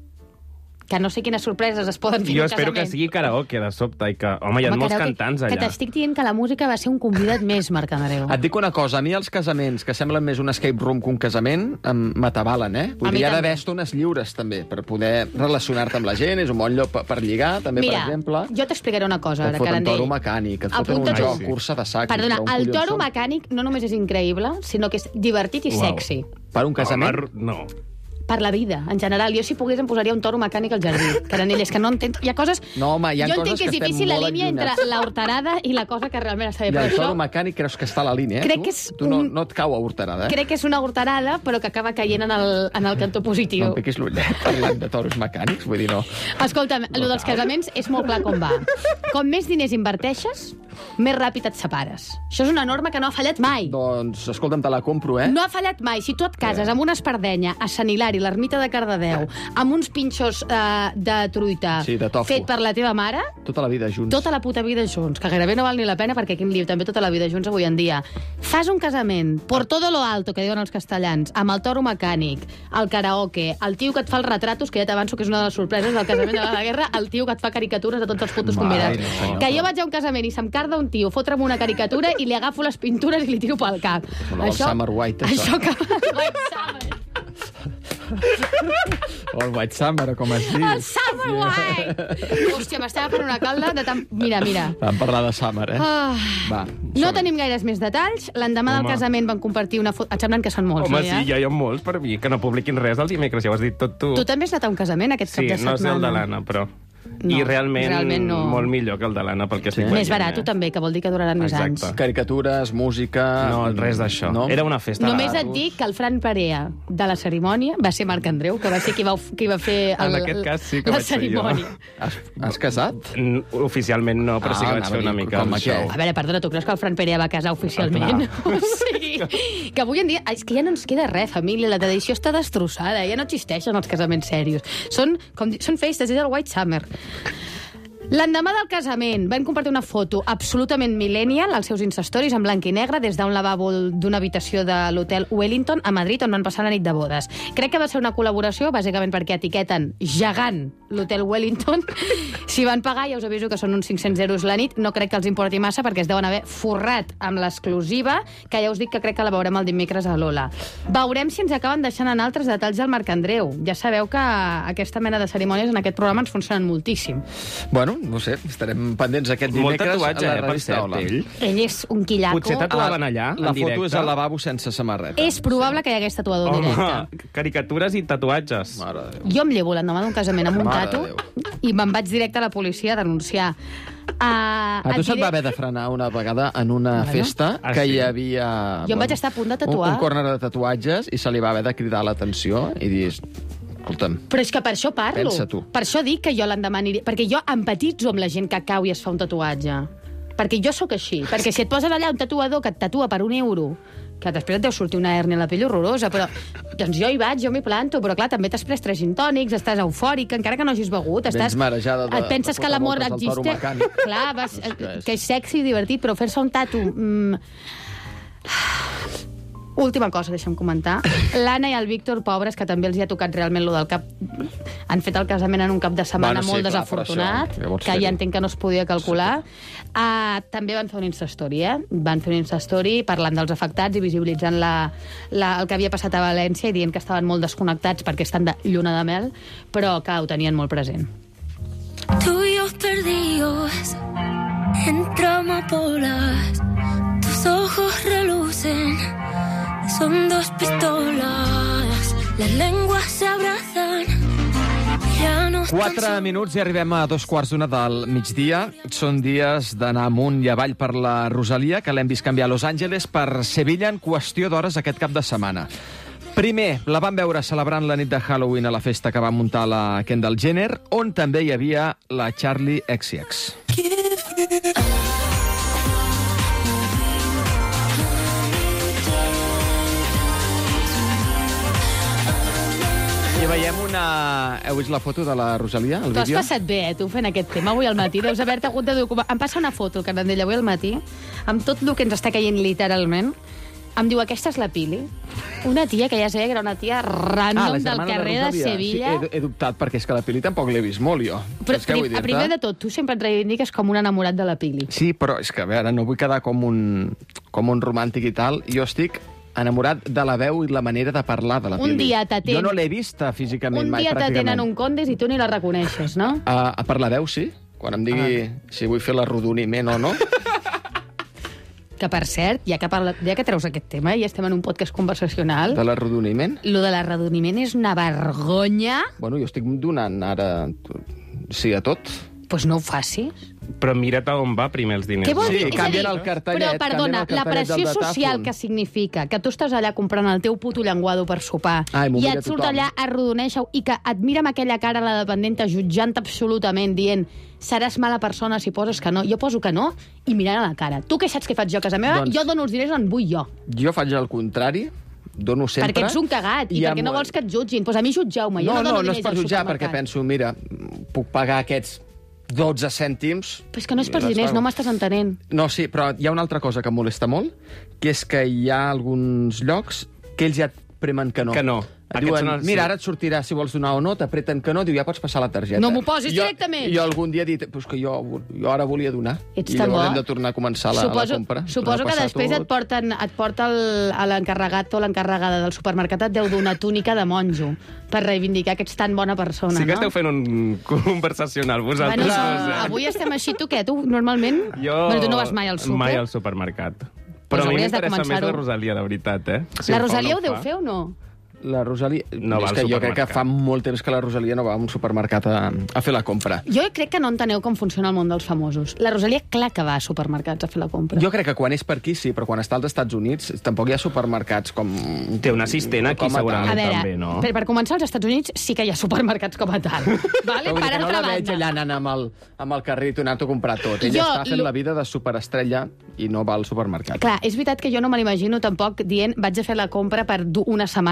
Speaker 4: Que no sé quines sorpreses es poden fer
Speaker 8: Jo
Speaker 4: en un
Speaker 8: espero que
Speaker 4: casament.
Speaker 8: sigui karaoke, de sobte, i que, home, hi ha molts
Speaker 4: karaoke,
Speaker 8: cantants
Speaker 4: Que
Speaker 8: allà.
Speaker 4: t'estic dient que la música va ser un convidat més, Marc Andreu.
Speaker 3: Et dic una cosa, a mi els casaments que semblen més un escape room que un casament m'atabalen, eh? Vull
Speaker 4: A mi
Speaker 3: dir, hi ha
Speaker 4: també.
Speaker 3: d'haver estones lliures, també, per poder relacionar-te amb la gent, és un bon lloc per lligar, també,
Speaker 4: Mira,
Speaker 3: per exemple.
Speaker 4: jo t'explicaré una cosa,
Speaker 3: Et
Speaker 4: ara,
Speaker 3: foten
Speaker 4: Carandell.
Speaker 3: toro mecànic, et foten un
Speaker 4: Apunta tu.
Speaker 3: joc, cursa de sac.
Speaker 4: Perdona,
Speaker 3: un
Speaker 4: el
Speaker 3: collons
Speaker 4: toro
Speaker 3: som.
Speaker 4: mecànic no només és increïble, sinó que és divertit i
Speaker 8: Uau.
Speaker 4: sexy.
Speaker 3: Per un casament?
Speaker 8: Home, no.
Speaker 4: Per la vida, en general. Jo, si pogués, em posaria un toro mecànic al jardí. Caranell, és que no entenc... Hi ha coses...
Speaker 3: No, home, hi ha
Speaker 4: jo
Speaker 3: coses
Speaker 4: entenc que és
Speaker 3: que estem
Speaker 4: difícil la
Speaker 3: molt
Speaker 4: línia entre
Speaker 3: allunyats.
Speaker 4: la horterada i la cosa que realment està bé.
Speaker 3: I
Speaker 4: Però
Speaker 3: el toro
Speaker 4: això
Speaker 3: mecànic creus que està a la línia, eh?
Speaker 4: Crec
Speaker 3: tu?
Speaker 4: que és
Speaker 3: Tu no,
Speaker 4: un-
Speaker 3: no et cau a horterada, eh?
Speaker 4: crec que és una horterada, però que acaba caient en el cantó
Speaker 3: No
Speaker 4: positiu.
Speaker 3: em piquis l'ullet parlant de toros mecànics, vull dir, no.
Speaker 4: Escolta'm, el dels casaments és molt clar com va. Com més diners inverteixes, més ràpid et separes. Això és una norma que no ha fallat mai.
Speaker 3: Doncs, escolta'm, te la compro, eh?
Speaker 4: No ha fallat mai. Si tu et cases amb una espardenya a Sant Hilari, l'ermita de Cardedeu, amb uns pinxos de truita
Speaker 3: Sí, de tofu.
Speaker 4: fet per la teva mare,
Speaker 3: Tota la vida junts.
Speaker 4: tota la puta vida junts, que gairebé no val ni la pena perquè aquí en diu també tota la vida junts avui en dia. Fas un casament por todo lo alto, que diuen els castellans, amb el toro mecànic, el karaoke, el tio que et fa els retratos, que ja t'avanço que és una de les sorpreses del casament de la guerra, el tio que et fa caricatures de tots els putos convidats.
Speaker 3: Mare, senyor.
Speaker 4: Que jo vaig a un casament i se'm carda un tio, fotre'm una caricatura i li agafo les pintures i li tiro pel cap.
Speaker 3: Sona el Summer White, això.
Speaker 4: Això que... White Summer.
Speaker 3: O el White Summer, com es diu.
Speaker 4: El Summer White! Hòstia, m'estava fent una calda de tant... Mira.
Speaker 3: Vam parlar de Summer, eh?
Speaker 4: Ah.
Speaker 3: Va,
Speaker 4: No
Speaker 3: som-hi.
Speaker 4: tenim gaires més detalls. L'endemà del
Speaker 8: Home.
Speaker 4: casament van compartir una foto... Et semblen que són molts,
Speaker 8: Home,
Speaker 4: no,
Speaker 8: sí, ja hi ha molts per mi, que no publiquin res el dimecres, ja ho has dit tot tu.
Speaker 4: Tu també has anat a un casament aquest
Speaker 8: Sí,
Speaker 4: cap de
Speaker 8: no
Speaker 4: setmana.
Speaker 8: sé el de l'Anna, però...
Speaker 4: No,
Speaker 8: I realment
Speaker 4: no.
Speaker 8: molt millor que el de l'Anna, pel que estic
Speaker 4: Més
Speaker 8: veient.
Speaker 4: barat, també, que vol dir que duraran més
Speaker 8: Exacte.
Speaker 4: anys.
Speaker 3: Caricatures, música...
Speaker 8: No, res d'això.
Speaker 3: No?
Speaker 8: Era una festa.
Speaker 4: Només et dic que el Fran Perea de la cerimònia va ser Marc Andreu, que va ser qui va fer
Speaker 8: En aquest cas sí que
Speaker 4: la
Speaker 8: vaig ser jo.
Speaker 4: cerimònia.
Speaker 3: Has casat?
Speaker 8: Oficialment no, però sí que vaig
Speaker 3: anava
Speaker 8: fer
Speaker 3: a
Speaker 8: una
Speaker 3: dir,
Speaker 8: mica
Speaker 3: com
Speaker 8: el
Speaker 3: a què?
Speaker 8: show.
Speaker 4: A veure, perdona, tu creus que el Fran Perea va casar oficialment? O sigui, que avui en dia... És que ja no ens queda res, família. La tradició està destrossada. Ja no existeixen els casaments serios. Són festes, és el White Summer. L'endemà del casament van compartir una foto absolutament millennial als seus Instastories en blanc i negre des d'un lavabo d'una habitació de l'hotel Wellington a Madrid on van passar la nit de bodes. Crec que va ser una col·laboració bàsicament perquè etiqueten gegant l'hotel Wellington. Si van pagar, ja us aviso que són uns 500 euros la nit. No crec que els importi massa perquè es deuen haver forrat amb l'exclusiva, que ja us dic que crec que la veurem el dimecres a Lola. Veurem si ens acaben deixant en altres detalls del Marc Andreu. Ja sabeu que aquesta mena de cerimònies en aquest programa ens funcionen moltíssim.
Speaker 3: Bueno, no sé, estarem pendents aquest dimecres
Speaker 8: Molt tatuatge,
Speaker 3: a la
Speaker 8: per
Speaker 3: revista
Speaker 8: cert,
Speaker 3: Hola.
Speaker 4: Ell és un quillaco.
Speaker 8: Potser tatuaven allà,
Speaker 3: La
Speaker 8: en directe.
Speaker 3: foto és al lavabo sense samarreta.
Speaker 4: És probable que hi hagués tatuador en directe.
Speaker 8: Home, caricatures i tatuatges.
Speaker 3: Mare de Déu.
Speaker 4: Jo em llevo l'endemà d'un casament amb un
Speaker 3: Mare
Speaker 4: tatu
Speaker 3: de Déu.
Speaker 4: i me'n vaig directe a la policia a denunciar.
Speaker 3: A tu se't va haver de frenar una vegada en una festa
Speaker 8: Ah,
Speaker 3: que
Speaker 8: sí?
Speaker 3: hi havia...
Speaker 4: Jo em vaig estar a punt de tatuar.
Speaker 3: Un córner de tatuatges i se li va haver de cridar l'atenció i dir... Escolta'm,
Speaker 4: Però és que per això parlo.
Speaker 3: Pensa tu.
Speaker 4: Per això dic que jo l'endemà aniré... Perquè jo empatitzo amb la gent que cau i es fa un tatuatge. Perquè jo sóc així. Perquè si et poses allà un tatuador que et tatua per €1, que després et deu sortir una hèrnia a la pell horrorosa, però doncs jo hi vaig, jo m'hi planto, però clar, també t'has pres 3 gin tònics, estàs eufòric, encara que no hagis begut.
Speaker 3: Vens marejada de
Speaker 4: et penses
Speaker 3: fotre
Speaker 4: que l'amor
Speaker 3: voltes al toro
Speaker 4: existeix.
Speaker 3: mecànic.
Speaker 4: Clar, que és sexy i divertit, però fer-se un tatu... Última cosa, deixa'm comentar. L'Anna i el Víctor, pobres, que també els hi ha tocat realment lo del cap... Han fet el casament en un cap de setmana
Speaker 3: Bueno, sí,
Speaker 4: molt
Speaker 3: clar,
Speaker 4: desafortunat,
Speaker 3: per això, llavors
Speaker 4: que
Speaker 3: fer-ho.
Speaker 4: ja entenc que no es podia calcular. També van fer un Instastory, Van fer un Instastory parlant dels afectats i visibilitzant el que havia passat a València i dient que estaven molt desconnectats perquè estan de lluna de mel, però que ho tenien molt present.
Speaker 7: Tuyos perdidos entre amapolas, tus ojos relucen, son 2 pistolas, las lenguas se abrazan. Ya no
Speaker 3: 4 minuts i arribem a 2:15 del migdia. Són dies d'anar amunt i avall per la Rosalia, que l'hem vist canviar a Los Angeles per Sevilla en qüestió d'hores aquest cap de setmana. Primer, la vam veure celebrant la nit de Halloween a la festa que va muntar la Kendall Jenner, on també hi havia la Charli XCX. I veiem una... Heu vist la foto de la Rosalia, el
Speaker 4: Tu has
Speaker 3: vídeo?
Speaker 4: passat bé, tu, fent aquest tema avui al matí. Deus haver-te hagut de documentar. Em passa una foto, el Carandell, avui al matí, amb tot el que ens està caient literalment. Em diu, aquesta és la Pili. Una tia que ja sabia que era una tia random del carrer de Sevilla.
Speaker 3: Sí, he dubtat, perquè és que la Pili tampoc l'he vist molt, jo.
Speaker 4: Però
Speaker 3: És que vull dir-te-
Speaker 4: primer de tot, tu sempre et reivindiques com un enamorat de la Pili.
Speaker 3: Sí, però és que, a veure, no vull quedar com un romàntic i tal. Jo estic enamorat de la veu i la manera de parlar de la Pili.
Speaker 4: Un dia t'atén.
Speaker 3: Jo no l'he vista físicament
Speaker 4: Un
Speaker 3: mai,
Speaker 4: dia t'atenen
Speaker 3: pràcticament.
Speaker 4: un condes i tu ni la reconeixes, no?
Speaker 3: Per la veu, sí. Quan em digui si vull fer l'arrodoniment o no.
Speaker 4: Que, per cert, ja que treus aquest tema i estem en un podcast conversacional,
Speaker 3: De l'arrodoniment?
Speaker 4: lo de l'arredoniment és una vergonya.
Speaker 3: Bueno, jo estic donant ara sí a tot.
Speaker 4: Doncs no ho facis.
Speaker 8: Però mira't a on va primer els diners.
Speaker 4: Què vol
Speaker 3: Sí,
Speaker 4: dir? És a
Speaker 3: canvien
Speaker 4: dir,
Speaker 3: el cartellet,
Speaker 4: Però, perdona,
Speaker 3: canvien el
Speaker 4: la
Speaker 3: cartellet
Speaker 4: pressió
Speaker 3: del
Speaker 4: social
Speaker 3: datàfon.
Speaker 4: que significa que tu estàs allà comprant el teu puto llenguado per sopar
Speaker 3: Ai, m'ho
Speaker 4: i
Speaker 3: mira
Speaker 4: et surt
Speaker 3: tothom.
Speaker 4: allà, arrodoneix-ho, i que et mira amb aquella cara la dependenta jutjant absolutament, dient seràs mala persona si poses que no. Jo poso que no i mirant a la cara. Tu què saps que faig jo a casa meva?
Speaker 3: Doncs-
Speaker 4: Jo dono els diners on vull jo.
Speaker 3: Jo faig el contrari, dono sempre...
Speaker 4: Perquè ets un cagat i perquè no vols que et jutgin. Doncs a mi jutgeu-me. Jo no dono
Speaker 3: no és
Speaker 4: diners
Speaker 3: per
Speaker 4: al
Speaker 3: jutjar,
Speaker 4: supermercat.
Speaker 3: perquè penso, mira, puc pagar aquests 12 cèntims...
Speaker 4: Però és que no és per
Speaker 3: I les
Speaker 4: diners,
Speaker 3: pago.
Speaker 4: no m'estàs entenent.
Speaker 3: No, sí, però hi ha una altra cosa que em molesta molt, que és que hi ha alguns llocs que ells ja et premen que no.
Speaker 8: Que no.
Speaker 3: Et
Speaker 8: Aquests
Speaker 3: diuen,
Speaker 8: són els-
Speaker 3: mira,
Speaker 8: sí.
Speaker 3: ara et sortirà si vols donar o no, t'apreten que no, diu, ja pots passar la targeta.
Speaker 4: No m'ho posis directament.
Speaker 3: Jo algun dia he dit, pues que jo ara volia donar.
Speaker 4: Ets
Speaker 3: I
Speaker 4: tan
Speaker 3: llavors
Speaker 4: bo.
Speaker 3: hem de tornar a començar la compra.
Speaker 4: Suposo que
Speaker 3: Repassar
Speaker 4: després
Speaker 3: tot.
Speaker 4: et porta a l'encarregat o l'encarregada del supermercat et deu donar túnica de monjo per reivindicar que ets tan bona persona,
Speaker 8: Sí que
Speaker 4: no?
Speaker 8: esteu fent un conversacional, vosaltres
Speaker 4: Bueno,
Speaker 8: dos,
Speaker 4: avui estem així, tu què? Tu normalment...
Speaker 8: Jo...
Speaker 4: Bueno, tu no vas mai al súper.
Speaker 8: Mai al supermercat. Però a mi
Speaker 4: hauries de
Speaker 8: m'interessa més
Speaker 4: començar-ho.
Speaker 8: la Rosalia, de veritat, Si
Speaker 4: La
Speaker 8: ho fa o
Speaker 4: Rosalia
Speaker 8: no
Speaker 4: ho deu
Speaker 8: fa.
Speaker 4: fer o no?
Speaker 3: La Rosalia...
Speaker 8: No va
Speaker 3: és
Speaker 8: al
Speaker 3: que jo crec que
Speaker 8: supermercat.
Speaker 3: fa molt temps que la Rosalia no va a un supermercat a fer la compra.
Speaker 4: Jo crec que no enteneu com funciona el món dels famosos. La Rosalia, clar que va a supermercats a fer la compra.
Speaker 3: Jo crec que quan és per aquí sí, però quan està als Estats Units tampoc hi ha supermercats com...
Speaker 8: Té un assistent aquí,
Speaker 3: com a tal.
Speaker 8: segurament.
Speaker 4: A veure,
Speaker 8: també, no?
Speaker 4: per començar, als Estats Units sí que hi ha supermercats com a tal. Vale?
Speaker 3: Però vull dir
Speaker 4: Per
Speaker 3: que no
Speaker 4: altra
Speaker 3: la veig
Speaker 4: banda.
Speaker 3: allà anant amb el carret i anant a comprar tot. Ella
Speaker 4: Jo,
Speaker 3: està fent la vida de superestrella i no va al supermercat.
Speaker 4: Clar, és veritat que jo no me l'imagino tampoc dient vaig a fer la compra per una setmana com fem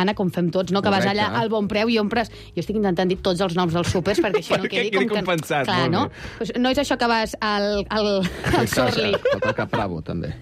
Speaker 4: fem tots, no? Que vas
Speaker 3: Correcte.
Speaker 4: allà al bon preu i ompres... Jo estic intentant dir tots els noms dels súpers perquè això no
Speaker 8: Perquè
Speaker 4: quedi
Speaker 8: quedi
Speaker 4: com que...
Speaker 8: compensat,
Speaker 4: Clar,
Speaker 8: molt
Speaker 4: no?
Speaker 8: bé.
Speaker 4: Pues no és això que vas al Sorli
Speaker 3: Pot tocar Bravo, també.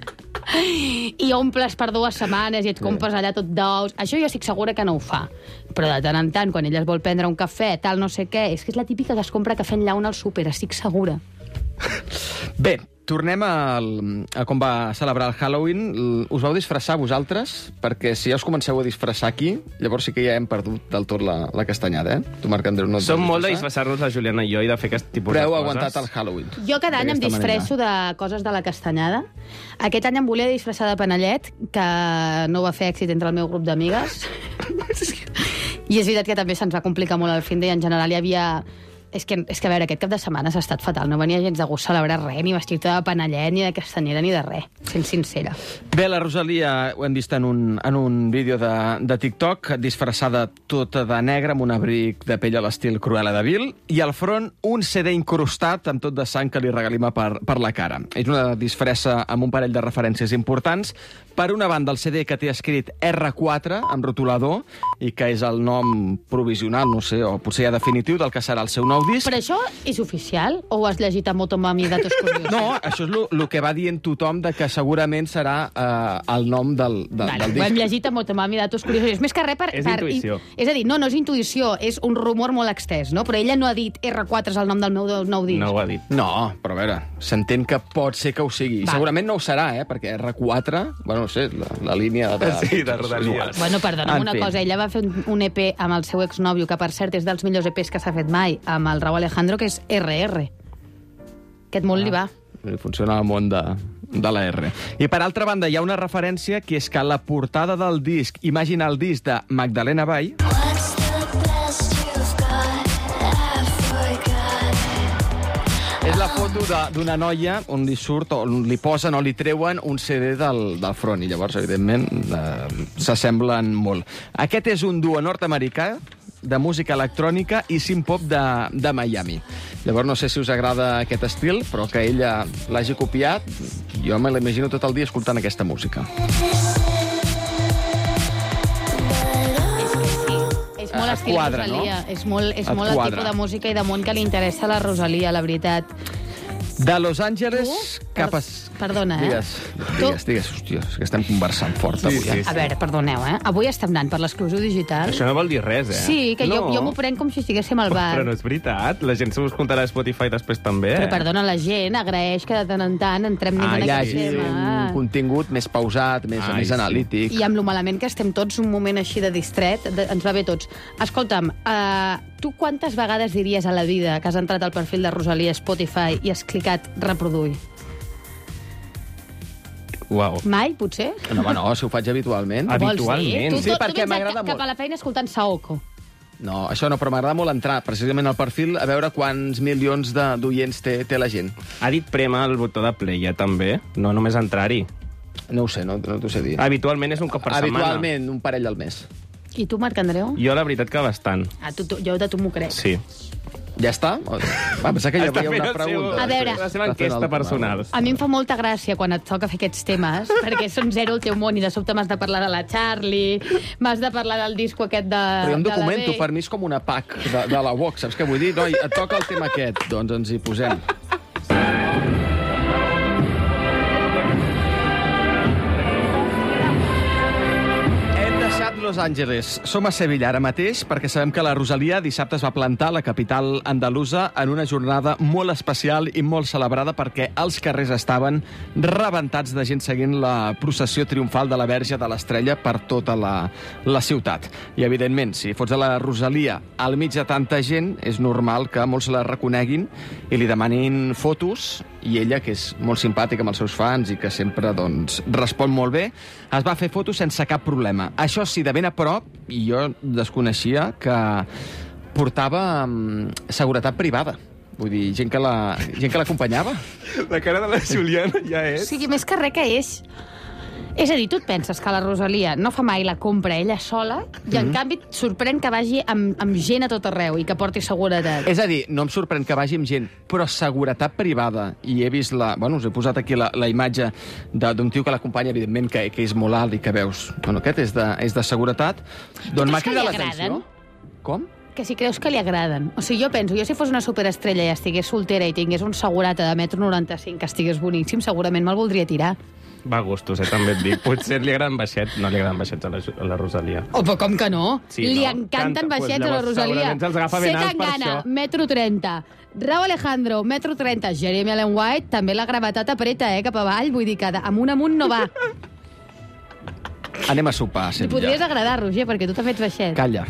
Speaker 4: i omples per 2 setmanes i et compres allà tot d'ous. Això jo estic segura que no ho fa. Però de tant en tant, quan ella es vol prendre un cafè, tal, no sé què, és que és la típica que es compra cafè en llauna al súper, estic segura.
Speaker 3: Bé, tornem a com va celebrar el Halloween. Us vau disfressar vosaltres? Perquè si ja us comenceu a disfressar aquí, llavors sí que ja hem perdut del tot la castanyada, eh? Tu, Marc Andreu, no et
Speaker 8: Som
Speaker 3: vas
Speaker 8: molt de
Speaker 3: disfressar?
Speaker 8: disfressar-nos la Juliana i jo i de fer aquest tipus
Speaker 3: Però heu
Speaker 8: de coses.
Speaker 3: aguantat el Halloween.
Speaker 4: Jo cada any em
Speaker 3: D'aquesta
Speaker 4: disfresso de coses de la castanyada. Aquest any em volia disfressar de panellet, que no va fer èxit entre el meu grup d'amigues. I és veritat que també se'ns va complicar molt el fin de i en general hi havia... És que, a veure, aquest cap de setmana s'ha estat fatal. No venia gens de gust celebrar res, ni vestir-te de panellet, ni de castanyera, ni de res, sent sincera.
Speaker 3: Bé, la Rosalia ho hem vist en un vídeo de TikTok, disfressada tota de negre, amb un abric de pell a l'estil Cruella de Vil, i al front un CD incrustat amb tot de sang que li regalima per la cara. És una disfressa amb un parell de referències importants. Per una banda, el CD que té escrit R4, amb rotulador, i que és el nom provisional, no sé, o potser ja definitiu, del que serà el seu nou disc.
Speaker 4: Però això és oficial o ho has llegit a Motomami Datos Curiosos?
Speaker 3: No, això és el que va dient tothom de que segurament serà el nom del
Speaker 4: Vale, ho hem
Speaker 3: disc.
Speaker 4: llegit a Motomami Datos Curiosos. És més que res per...
Speaker 8: És intuïció.
Speaker 4: És a dir, no és intuïció, és un rumor molt extès, no? Però ella no ha dit R4 és el nom del meu nou disc.
Speaker 8: No ho ha dit.
Speaker 3: No, però a veure, s'entén que pot ser que ho sigui.
Speaker 4: Va.
Speaker 3: Segurament no ho serà, perquè R4, bueno, no sé, la línia de...
Speaker 8: Sí, de Rodalies.
Speaker 4: Bueno, perdona'm
Speaker 3: En
Speaker 4: una
Speaker 3: fi.
Speaker 4: cosa, ella va fer un EP amb el seu exnòvio, que per cert és dels millors EPs que s'ha fet mai, amb el Raúl Alejandro, que és RR. Aquest molt li va.
Speaker 3: Funciona al món de la R. I per altra banda, hi ha una referència que és que la portada del disc, imagina el disc de Magdalena Bay,
Speaker 7: What's the best you've got? I forgot.
Speaker 3: és la foto d'una noia on li surt, o on li posen o li treuen un CD del front, i llavors, evidentment, s'assemblen molt. Aquest és un duo nord-americà de música electrònica i synth-pop de Miami. Llavors, no sé si us agrada aquest estil, però que ella l'hagi copiat, jo me l'imagino tot el dia escoltant aquesta música.
Speaker 4: És molt
Speaker 3: Et
Speaker 4: estil
Speaker 3: quadra,
Speaker 4: Rosalia.
Speaker 3: no?
Speaker 4: És molt
Speaker 3: Et
Speaker 4: el
Speaker 3: quadra.
Speaker 4: tipus de música i de món que li interessa a la Rosalia, la veritat.
Speaker 3: De Los Angeles
Speaker 4: Tu?
Speaker 3: cap a...
Speaker 4: Perdona,
Speaker 3: Digues, hòstia, és que estem conversant fort avui.
Speaker 8: sí,
Speaker 4: A veure, perdoneu, Avui estem anant per l'exclusió digital.
Speaker 8: Això no vol dir res, eh?
Speaker 4: Sí, que
Speaker 8: no.
Speaker 4: jo m'ho prenc com si estiguéssim al bar.
Speaker 8: Però no és veritat. La gent se us comptarà a Spotify després també.
Speaker 4: Però perdona, la gent agraeix que de tant en tant entrem dins en
Speaker 3: Hi
Speaker 4: aquest
Speaker 3: hagi
Speaker 4: tema.
Speaker 3: un contingut més pausat, més
Speaker 8: Sí.
Speaker 3: analític.
Speaker 4: I amb lo malament que estem tots, un moment així de distret, ens va bé tots. Escolta'm, tu quantes vegades diries a la vida que has entrat al perfil de Rosalia a Spotify i has clicat reproduir?
Speaker 8: Uau.
Speaker 4: Mai, potser?
Speaker 3: No, si ho faig habitualment.
Speaker 8: Ah,
Speaker 4: Vols dir?
Speaker 8: Habitualment.
Speaker 4: Tu,
Speaker 3: Sí, perquè
Speaker 4: tu vens
Speaker 3: m'agrada
Speaker 4: cap
Speaker 3: molt.
Speaker 4: a la feina escoltant Saoko.
Speaker 3: No, això no, però m'agrada molt entrar precisament al perfil a veure quants milions d'oients té la gent.
Speaker 8: Ha dit prema el botó de play, també? No només entrar-hi.
Speaker 3: No ho sé, no t'ho sé dir.
Speaker 8: Habitualment és un cop per setmana.
Speaker 3: Habitualment, un parell al mes.
Speaker 4: I tu, Marc Andreu?
Speaker 8: Jo, la veritat, que bastant.
Speaker 4: Jo de tu m'ho crec.
Speaker 8: Sí.
Speaker 3: Ja està? Va, pensar que hi
Speaker 8: Està
Speaker 3: havia
Speaker 8: fent
Speaker 3: una
Speaker 8: el
Speaker 3: pregunta.
Speaker 8: seu-
Speaker 4: A veure.
Speaker 8: la seva
Speaker 3: Està fent
Speaker 8: enquesta
Speaker 3: el-
Speaker 8: personal.
Speaker 4: A mi em fa molta gràcia quan et toca fer aquests temes, perquè són zero el teu món i de sobte m'has de parlar de la Charlie, m'has de parlar del disco aquest
Speaker 3: Però jo em
Speaker 4: de la
Speaker 3: documento,
Speaker 4: B.
Speaker 3: per mi és com una PAC de la UOC, saps què vull dir? Noi, et toca el tema aquest, doncs ens hi posem. Los Angeles. Som a Sevilla ara mateix perquè sabem que la Rosalia dissabte es va plantar a la capital andalusa en una jornada molt especial i molt celebrada perquè els carrers estaven rebentats de gent seguint la processió triomfal de la Verge de l'Estrella per tota la ciutat. I, evidentment, si fots a la Rosalia al mig de tanta gent, és normal que molts la reconeguin i li demanin fotos, i ella, que és molt simpàtica amb els seus fans i que sempre doncs, respon molt bé, es va fer fotos sense cap problema. Això sí, de ben a prop, i jo desconeixia que portava seguretat privada. Vull dir, gent que l'acompanyava.
Speaker 8: La cara de la Juliana ja
Speaker 4: O
Speaker 8: és...
Speaker 4: sigui, més que res que és... És a dir, tu et penses que la Rosalia no fa mai la compra ella sola i, en canvi, et sorprèn que vagi amb gent a tot arreu i que porti seguretat.
Speaker 3: És a dir, no em sorprèn que vagi amb gent, però seguretat privada. I he vist us he posat aquí la imatge d'un tio que l'acompanya, evidentment, que és molt alt i que veus... Bueno, aquest és de seguretat. Doncs m'ha cridat l'atenció. Com?
Speaker 4: Que si creus que li agraden. O sigui, jo penso, si fos una superestrella i estigués soltera i tingués un segurata de 1,95 m que estigués boníssim, segurament me'l voldria tirar.
Speaker 8: Va a gustos, també et dic. Potser li agraden baixets, no li agraden baixets a la Rosalia.
Speaker 4: Oh, però com que no?
Speaker 8: Sí,
Speaker 4: li
Speaker 8: no?
Speaker 4: encanten baixets
Speaker 8: Pues
Speaker 4: a la Rosalia.
Speaker 8: segurament se'ls agafa ben alts per
Speaker 4: Zetangana,
Speaker 8: això.
Speaker 4: 1,30 m. Raúl Alejandro, 1,30 m. Jeremy Allen White, també la gravetat apreta, cap avall. Vull dir que amunt no va.
Speaker 3: Anem a sopar,
Speaker 4: Li
Speaker 3: Sevilla.
Speaker 4: podries agradar, Roger, perquè tu t'has fet baixet.
Speaker 3: Calla.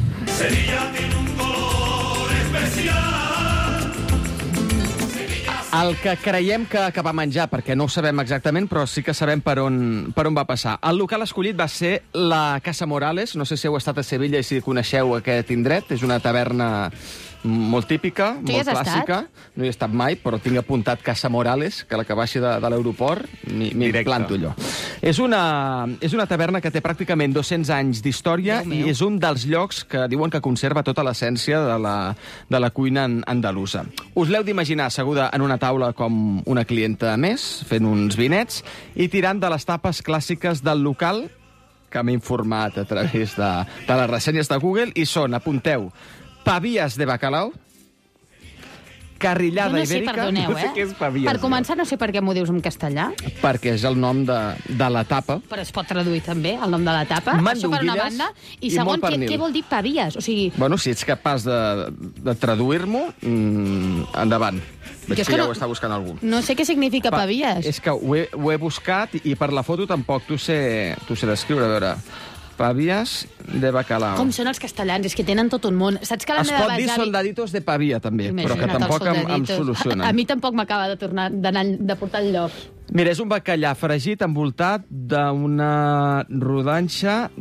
Speaker 3: El que creiem que va menjar, perquè no ho sabem exactament, però sí que sabem per on va passar. El local escollit va ser la Casa Morales. No sé si heu estat a Sevilla i si coneixeu aquest indret. És una taverna molt típica,
Speaker 4: Tu hi
Speaker 3: molt
Speaker 4: has
Speaker 3: clàssica. No hi he estat mai, però tinc apuntat Casa Morales, que la que baixi de l'aeroport m'hi
Speaker 8: Directe.
Speaker 3: planto allò. És una taverna que té pràcticament 200 anys d'història i és un dels llocs que diuen que conserva tota l'essència de la cuina andalusa. Us l'heu d'imaginar asseguda en una taula com una clienta més, fent uns vinets i tirant de les tapes clàssiques del local, que m'he informat a través de les ressenyes de Google, i són, apunteu, pavillas de bacalao, carrillada
Speaker 4: Jo no sé,
Speaker 3: ibèrica...
Speaker 4: perdoneu,
Speaker 8: no sé què és pavillas,
Speaker 4: Per començar, no sé per què m'ho dius en castellà,
Speaker 3: perquè és el nom de la tapa.
Speaker 4: però es pot traduir també, el nom de la tapa. Això per una
Speaker 3: Mandonguilles
Speaker 4: banda. I
Speaker 3: i
Speaker 4: segon,
Speaker 3: molt pernil.
Speaker 4: què vol dir pavilles? O sigui,
Speaker 3: Bueno, si ets capaç de traduir-m'ho, endavant. Veig
Speaker 4: Jo és
Speaker 3: que
Speaker 4: que
Speaker 3: ja
Speaker 4: no-
Speaker 3: ho està buscant algú.
Speaker 4: no sé què significa pavilles.
Speaker 3: És que ho he buscat i per la foto tampoc t'ho sé descriure. A veure, pavillas de bacalao.
Speaker 4: Com són els castellans? És que tenen tot un món. Saps que la
Speaker 3: Es
Speaker 4: meva
Speaker 3: pot dir
Speaker 4: besavi-
Speaker 3: soldaditos de pavia, també, però que
Speaker 4: Imagina't,
Speaker 3: tampoc
Speaker 4: els
Speaker 3: em
Speaker 4: soldaditos.
Speaker 3: solucionen.
Speaker 4: A mi tampoc m'acaba de portar enlloc.
Speaker 3: Mira, és un bacallà fregit envoltat d'una rodanxa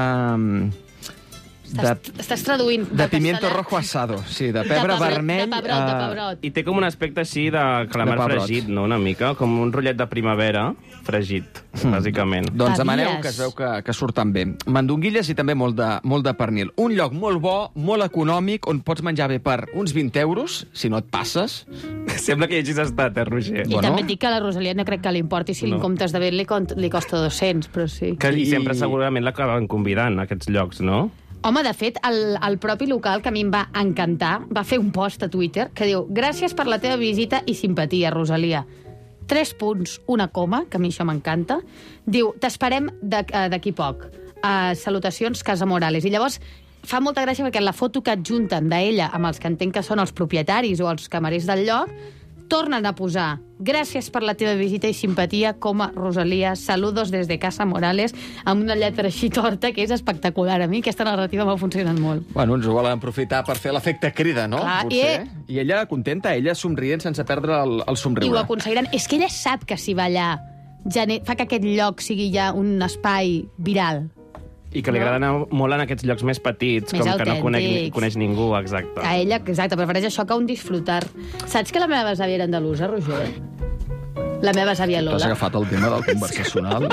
Speaker 4: Estàs traduint.
Speaker 3: de
Speaker 4: del
Speaker 3: pimiento
Speaker 4: castellà.
Speaker 3: rojo asado. Sí, de pebre
Speaker 4: pebrot,
Speaker 3: vermell.
Speaker 4: De pebrot.
Speaker 8: I té com un aspecte així de calamar
Speaker 3: De pebrot.
Speaker 8: fregit, no? Una mica, com un rotllet de primavera fregit, bàsicament.
Speaker 3: Doncs
Speaker 4: Pavilles.
Speaker 3: demaneu, que es veu que surten bé. Mandonguilles i també molt de pernil. Un lloc molt bo, molt econòmic, on pots menjar bé per uns 20 euros, si no et passes.
Speaker 8: Sembla que hi hagis estat, Roger?
Speaker 4: I
Speaker 3: Bueno.
Speaker 4: també et dic que a la Rosalia no crec que li importi si
Speaker 8: No.
Speaker 4: en comptes de bé li costa 200, però sí.
Speaker 8: Que
Speaker 3: I-
Speaker 8: sempre segurament l'acaben convidant a aquests llocs, no?
Speaker 4: Home, de fet, el propi local, que a mi em va encantar, va fer un post a Twitter que diu: gràcies per la teva visita i simpatia, Rosalia. 3 punts, una coma, que a mi això m'encanta. Diu: t'esperem d'aquí poc. Salutacions, Casa Morales. I llavors fa molta gràcia perquè la foto que adjunten d'ella amb els que entenc que són els propietaris o els camarers del lloc tornen a posar: gràcies per la teva visita i simpatia, coma, Rosalia, saludos desde Casa Morales, amb una lletra així torta, que és espectacular. A mi aquesta narrativa m'ha funcionat molt.
Speaker 3: Bueno, ens ho volen aprofitar per fer l'efecte crida, no?
Speaker 4: Clar,
Speaker 3: Potser. I ella contenta, ella somrient sense perdre el
Speaker 4: I ho
Speaker 3: somriure.
Speaker 4: aconseguiran. És que ella sap que si va allà fa que aquest lloc sigui ja un espai viral.
Speaker 8: I que li agrada anar molt en aquests llocs més petits,
Speaker 4: Més
Speaker 8: com que no
Speaker 4: autèntics.
Speaker 8: coneix ningú, exacte.
Speaker 4: A ella, exacte, prefereix això que un disfrutar. Saps que la meva besàvia era andalusa, Roger? La meva besàvia
Speaker 3: T'has
Speaker 4: Lola.
Speaker 3: agafat el tema del conversacional?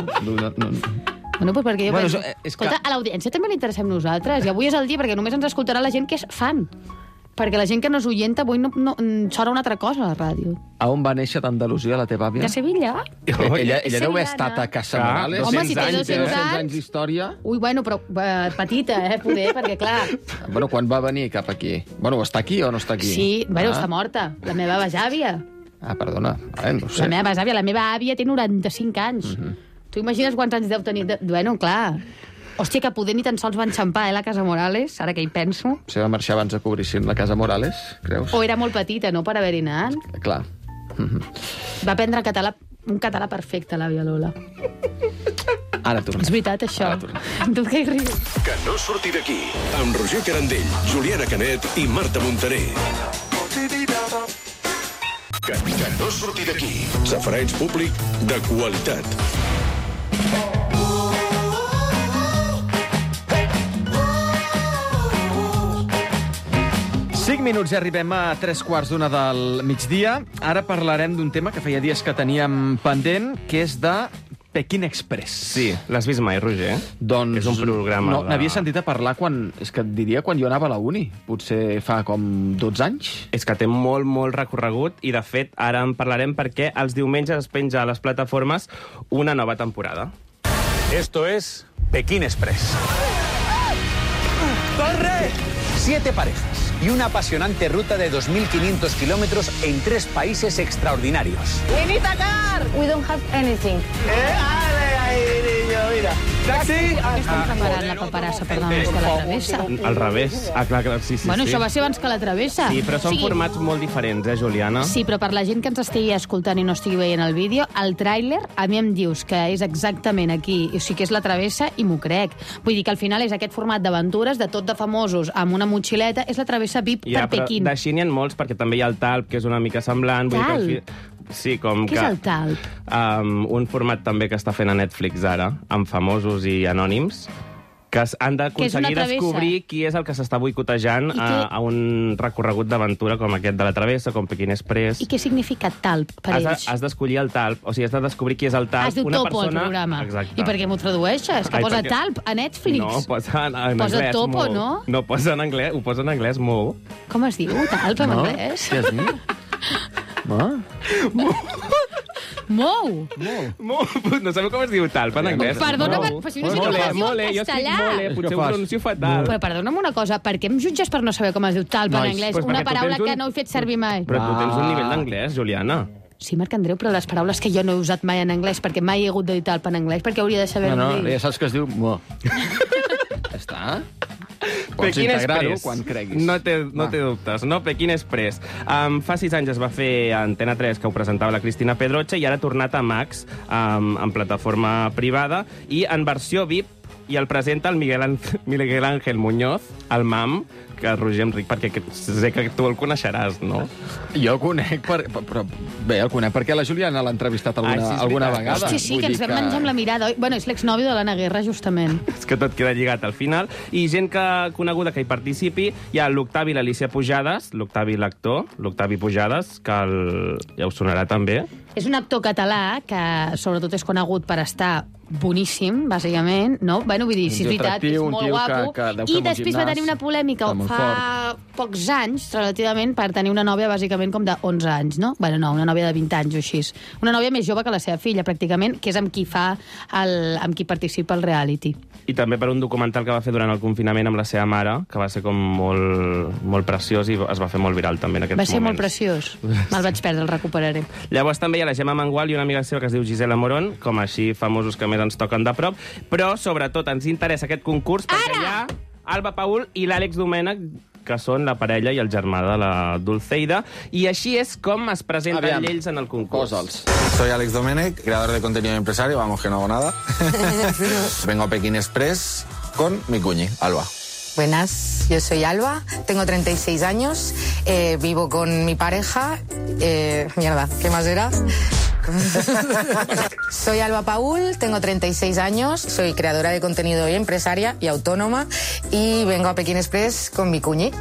Speaker 4: Bueno, pues perquè jo
Speaker 3: Bueno,
Speaker 4: penso...
Speaker 3: és que-
Speaker 4: Escolta, a l'audiència també li interessem nosaltres, i avui és el dia perquè només ens escoltarà la gent que és fan. Perquè la gent que no és oienta avui no sona una altra cosa a la ràdio.
Speaker 3: A on va néixer d'Andalusia la teva àvia?
Speaker 4: De Sevilla?
Speaker 3: Ella deu haver
Speaker 4: Sevillana.
Speaker 3: estat a Casa
Speaker 8: Clar,
Speaker 3: Morales.
Speaker 4: Home, si té
Speaker 3: 200
Speaker 4: 200 anys.
Speaker 3: anys d'història.
Speaker 4: Ui, bueno, però petita, poder, perquè clar...
Speaker 3: Bueno, quan va venir cap aquí? Bueno, està aquí o no està aquí?
Speaker 4: Sí, bueno, està morta. La meva besàvia.
Speaker 3: Ah, perdona. No sé.
Speaker 4: La meva besàvia, la meva àvia té 95 anys. Tu imagines quants anys deu tenir? Bueno, clar. Hòstia, que poder ni tan sols va enxampar, la Casa Morales, ara que hi penso.
Speaker 3: Se va marxar abans de que obrissin la Casa Morales, creus?
Speaker 4: O era molt petita, no?, per haver-hi anat.
Speaker 3: Clar.
Speaker 4: Va aprendre català, un català perfecte, l'àvia Lola.
Speaker 3: Ara tornem.
Speaker 4: És veritat, això.
Speaker 3: Ara tornem.
Speaker 4: Tu què hi rius?
Speaker 1: Que no surti d'aquí. Amb Roger Carandell, Juliana Canet i Marta Montaner. Que no surti d'aquí. Safareig públic de qualitat.
Speaker 3: Cinc minuts i arribem a 3:15 del migdia. Ara parlarem d'un tema que feia dies que teníem pendent, que és de Peking Express.
Speaker 8: Sí, l'has vist mai, Roger?
Speaker 3: Doncs...
Speaker 8: És un programa
Speaker 3: No, n'havia sentit a parlar quan... És que et diria quan jo anava a la uni. Potser fa com 12 anys.
Speaker 8: És que té molt, molt recorregut i, de fet, ara en parlarem perquè els diumenges es penja a les plataformes una nova temporada.
Speaker 9: Esto es Pekín Express. ¡Corre! 7 parejas y una apasionante ruta de 2.500 kilómetros en 3 países extraordinarios.
Speaker 10: We need a car! We don't have anything.
Speaker 9: Mira. ¡Taxi!
Speaker 4: Estan preparant la paperassa per anar abans que la travessa.
Speaker 8: Al revés. Ah, clar, sí.
Speaker 4: Bueno, això va ser abans que la travessa.
Speaker 8: Sí, però són formats molt diferents, Juliana?
Speaker 4: Sí, però per la gent que ens estigui escoltant i no estigui veient el vídeo, el tràiler, a mi em dius que és exactament aquí, o sigui que és la travessa i m'ho crec. Vull dir que al final és aquest format d'aventures, de tot de famosos, amb una motxileta, és la travessa VIP per Pequín.
Speaker 8: D'així n'hi ha molts, perquè també hi ha el Talp, que és una mica semblant.
Speaker 4: Talp?
Speaker 8: Sí, com
Speaker 4: Què és el Talp?
Speaker 8: Un format també que està fent a Netflix ara, amb famosos i anònims, que han d'aconseguir descobrir qui és el que s'està boicotejant a un recorregut d'aventura com aquest de la travessa, com Peking Express.
Speaker 4: I què significa Talp per ells?
Speaker 8: Has d'escollir el Talp, o sigui, has de descobrir qui és el Talp.
Speaker 4: Es diu Topo, el programa.
Speaker 8: Exacte.
Speaker 4: I per què m'ho tradueixes? Que posa Talp a Netflix.
Speaker 8: No, posa en anglès.
Speaker 4: Posa Topo, no?
Speaker 8: No, posa en anglès, ho posa en anglès Mo.
Speaker 4: Com es diu, Talp en anglès?
Speaker 3: Què es diu?
Speaker 4: Mou.
Speaker 8: No sabeu com es diu Talp en anglès?
Speaker 4: Perdona'm, però si no sé com es diu en castellà.
Speaker 8: Potser ho pronuncio fatal.
Speaker 4: Però perdona'm una cosa, per què em jutges per no saber com es diu Talp en anglès? Una paraula que no he fet servir mai.
Speaker 8: Però tu tens un nivell d'anglès, Juliana.
Speaker 4: Sí, Marc Andreu, però les paraules que jo no he usat mai en anglès, perquè mai he hagut de dir Talp en anglès, perquè hauria de saber-ho dir.
Speaker 3: Ja saps que es diu Mo. Ja està. Pots
Speaker 8: Peking
Speaker 3: integrar-ho
Speaker 8: Express.
Speaker 3: quan creguis.
Speaker 8: No té dubtes, no? Peking Express. Fa 6 anys es va fer a Antena 3, que ho presentava la Cristina Pedroche, i ara ha tornat a Max, en plataforma privada, i en versió VIP, i el presenta el Miguel Ángel Muñoz, el MAM, que Roger Enric, perquè sé que tu el coneixeràs, no?
Speaker 3: Jo el conec, però bé, el conec perquè la Juliana l'ha entrevistat alguna vegada.
Speaker 4: Hòstia, sí, que ens vam menjar amb la mirada. Bueno, és l'exnòvio de l'Anna Guerra, justament.
Speaker 8: És que tot queda lligat al final. I gent coneguda que hi participi, hi ha l'Octavi i l'Alicia Pujades, l'Octavi l'actor, l'Octavi Pujades, que ja us sonarà també.
Speaker 4: És un actor català que sobretot és conegut per estar boníssim, bàsicament, no? Bueno, vull dir, si és veritat, és molt guapo. I després va tenir una polèmica fa pocs anys, relativament, per tenir una nòvia, bàsicament, com de 11 anys, no? Bueno, no, una nòvia de 20 anys o així. Una nòvia més jove que la seva filla, pràcticament, que és amb qui participa el reality.
Speaker 8: I també per un documental que va fer durant el confinament amb la seva mare, que va ser com molt preciós i es va fer molt viral també en aquests moments.
Speaker 4: Va ser molt preciós. Me'l vaig perdre, el recuperaré.
Speaker 8: Llavors també hi ha la Gemma Mangual i una amiga seva que es diu Gisela Morón, com així famosos que més ens toquen de prop, però sobretot ens interessa aquest concurs perquè hi ha Alba Paul i l'Àlex Domènech, que són la parella i el germà de la Dulceida, i així és com es presenten ells en el concurs.
Speaker 11: Soy Alex Domènech, creador de contenido empresario, vamos que no hago nada. Vengo a Pekín Express con mi cuñi, Alba.
Speaker 12: Buenas, yo soy Alba, tengo 36 años, vivo con mi pareja. Mierda, ¿qué más era? Soy Alba Paul, tengo 36 años, soy creadora de contenido y empresaria y autónoma y vengo a Pekín Express con mi cuñi.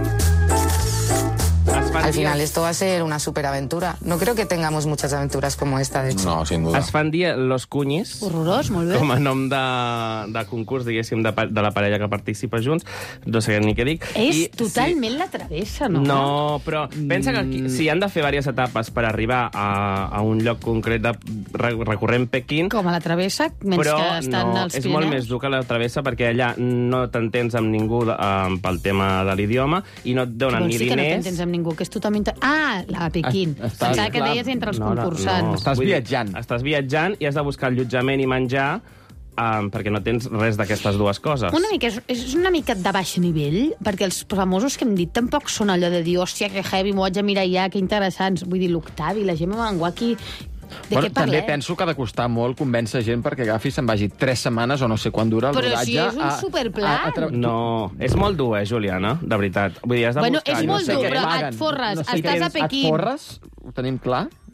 Speaker 12: Al final esto va a ser una superaventura. No creo que tengamos muchas aventuras como esta, de hecho.
Speaker 11: No, sin duda.
Speaker 8: Es fan dir Los Cunyis.
Speaker 4: Horrorós, molt bé.
Speaker 8: Com a nom de concurs, diguéssim, de la parella que participa junts. No sé ni què dic.
Speaker 4: És totalment la travessa, no?
Speaker 8: No, però pensa que si han de fer diverses etapes per arribar a un lloc concret recorrent Pequín...
Speaker 4: Com a la travessa, menys que estan als Pirineus.
Speaker 8: És molt més dur que la travessa perquè allà no t'entens amb ningú pel tema de l'idioma i no et donen ni diners...
Speaker 4: Que no t'entens amb ningú, que és totalment... Ah, la Pequín. Pensava que deies entre els concursants.
Speaker 3: Estàs viatjant.
Speaker 8: Estàs viatjant i has de buscar allotjament i menjar perquè no tens res d'aquestes dues coses.
Speaker 4: Una mica, és una mica de baix nivell, perquè els famosos que hem dit tampoc són allò de dir, hòstia, que heavy, m'ho haig de mirar ja, que interessants. Vull dir, l'Octavi, la Gemma Mangual,
Speaker 3: també penso que ha de costar molt convèncer gent perquè agafi i se'n vagi 3 setmanes o no sé quan dura el rodatge.
Speaker 4: Però si és un superplan.
Speaker 8: No, és molt dur, Juliana, de veritat. Vull dir, has de buscar...
Speaker 4: És molt dur, però et forres, estàs a Pequín.
Speaker 3: Et forres, ho tenim clar,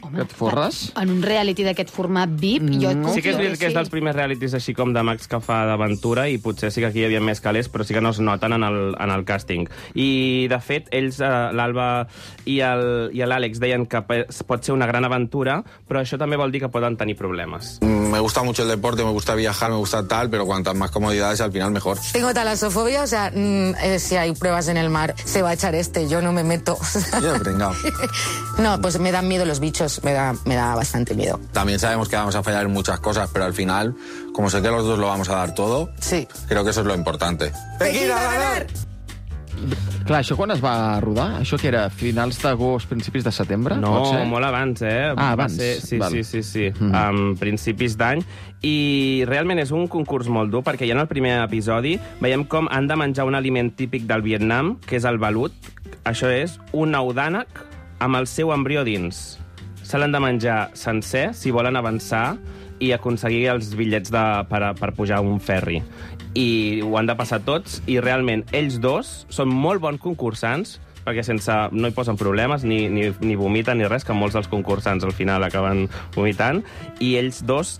Speaker 3: que et forres.
Speaker 4: En un reality d'aquest format VIP, jo et confio
Speaker 8: Sí que és veritat que és dels primers realities així com de Max que fa d'aventura i potser sí que aquí hi havia més calés, però sí que no es noten en el càsting. I, de fet, ells, l'Alba i l'Àlex, deien que pot ser una gran aventura, però això també vol dir que poden tenir problemes.
Speaker 11: Me gusta mucho el deporte, me gusta viajar, me gusta tal, pero cuantas más comodidades al final mejor.
Speaker 12: Tengo talasofobia, o sea, si hay pruebas en el mar, se va a echar yo no me meto.
Speaker 11: Ya, pringao.
Speaker 12: No, pues me dan miedo los bichos, me da bastante miedo.
Speaker 11: También sabemos que vamos a fallar en muchas cosas, pero al final, como sé que los dos lo vamos a dar todo,
Speaker 12: sí,
Speaker 11: creo que eso es lo importante.
Speaker 12: ¡Pekín a ganar!
Speaker 3: Clar, això quan es va rodar? Això que era finals d'agost, principis de setembre?
Speaker 8: No, molt abans,
Speaker 3: abans.
Speaker 8: Sí. Principis d'any. I realment és un concurs molt dur, perquè ja en el primer episodi veiem com han de menjar un aliment típic del Vietnam, que és el balut. Això és un ou d'ànec amb el seu embrió dins. Se l'han de menjar sencer si volen avançar i aconseguir els bitllets per pujar a un ferri. I ho han de passar tots, i realment ells dos són molt bons concursants, perquè no hi posen problemes, ni vomiten ni res, que molts dels concursants al final acaben vomitant, i ells dos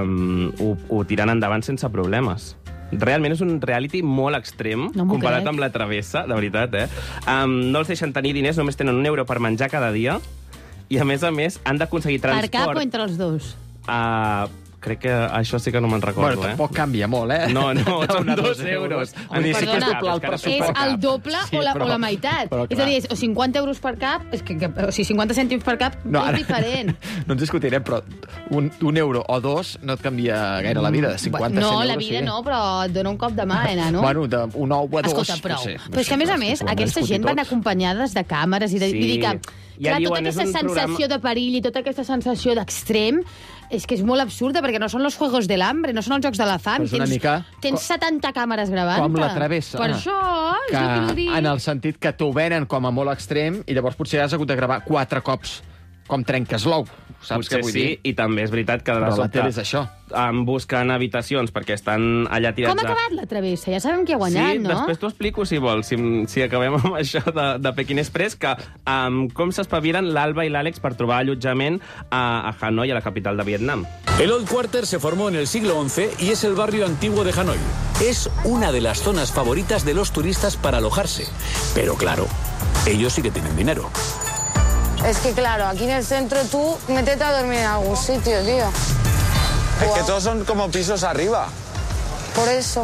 Speaker 8: ho tiren endavant sense problemes. Realment és un reality molt extrem, comparat amb La Travessa, de veritat, no els deixen tenir diners, només tenen €1 per menjar cada dia, i a més han d'aconseguir transport...
Speaker 4: Per cap o entre els dos?
Speaker 8: Crec que això sí que no me'n recordo,
Speaker 3: Bueno, tampoc canvia molt,
Speaker 8: No, són €2.
Speaker 4: Perdona, és el doble o la meitat. És a dir, o 50 euros per cap, o sigui, 50 cèntims per cap, és diferent.
Speaker 3: No ens discutirem, però un euro o dos no et canvia gaire la vida. 50
Speaker 4: no, la vida no, però et dona un cop de mà, no?
Speaker 3: Bueno, d'un ou a dos...
Speaker 4: Escolta, prou. Però és que, a més, aquesta gent van acompanyades de càmeres i de... Vull dir que, clar, tota aquesta sensació de perill i tota aquesta sensació d'extrem és que és molt absurda, perquè no són els Juegos del Hambre, no són els Jocs de la Fam. Tens 70 càmeres gravant-te.
Speaker 3: Com La Travessa.
Speaker 4: Per això, és el que vull dir.
Speaker 3: En el sentit que t'ho venen com a molt extrem i llavors potser has hagut de gravar 4 cops com trenques l'ou. Saps què vull dir?
Speaker 8: Sí, i també és veritat que de
Speaker 3: la tele és això.
Speaker 8: Busquen habitacions perquè estan allà tirats...
Speaker 4: Com ha acabat La Travessa? Ja sabem qui ha guanyat, no?
Speaker 8: Sí, després t'ho explico, si vols, si acabem amb això de Peking Express, que com s'espavilen l'Alba i l'Àlex per trobar allotjament a Hanoi, a la capital de Vietnam.
Speaker 9: El Old Quarter se formó en el siglo XI y es el barrio antiguo de Hanoi. Es una de las zonas favoritas de los turistas para alojarse. Pero claro, ellos sí que tienen dinero.
Speaker 12: Es que claro, aquí en el centro tú métete a dormir en algún sitio, tío.
Speaker 11: Es que todos son como pisos arriba.
Speaker 12: Por eso.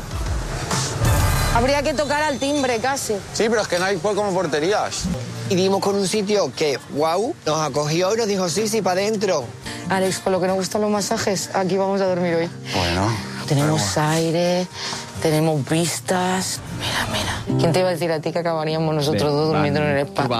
Speaker 12: Habría que tocar al timbre casi.
Speaker 11: Sí, pero es que no hay como porterías.
Speaker 13: Y dimos con un sitio que, wow, nos acogió y nos dijo, sí, para adentro.
Speaker 12: Alex, con lo que nos gustan los masajes, aquí vamos a dormir hoy.
Speaker 11: Bueno.
Speaker 12: Tenemos aire, tenemos vistas... Mira. ¿Quién te iba a decir a ti que acabaríamos nosotros dos durmiendo en el spa?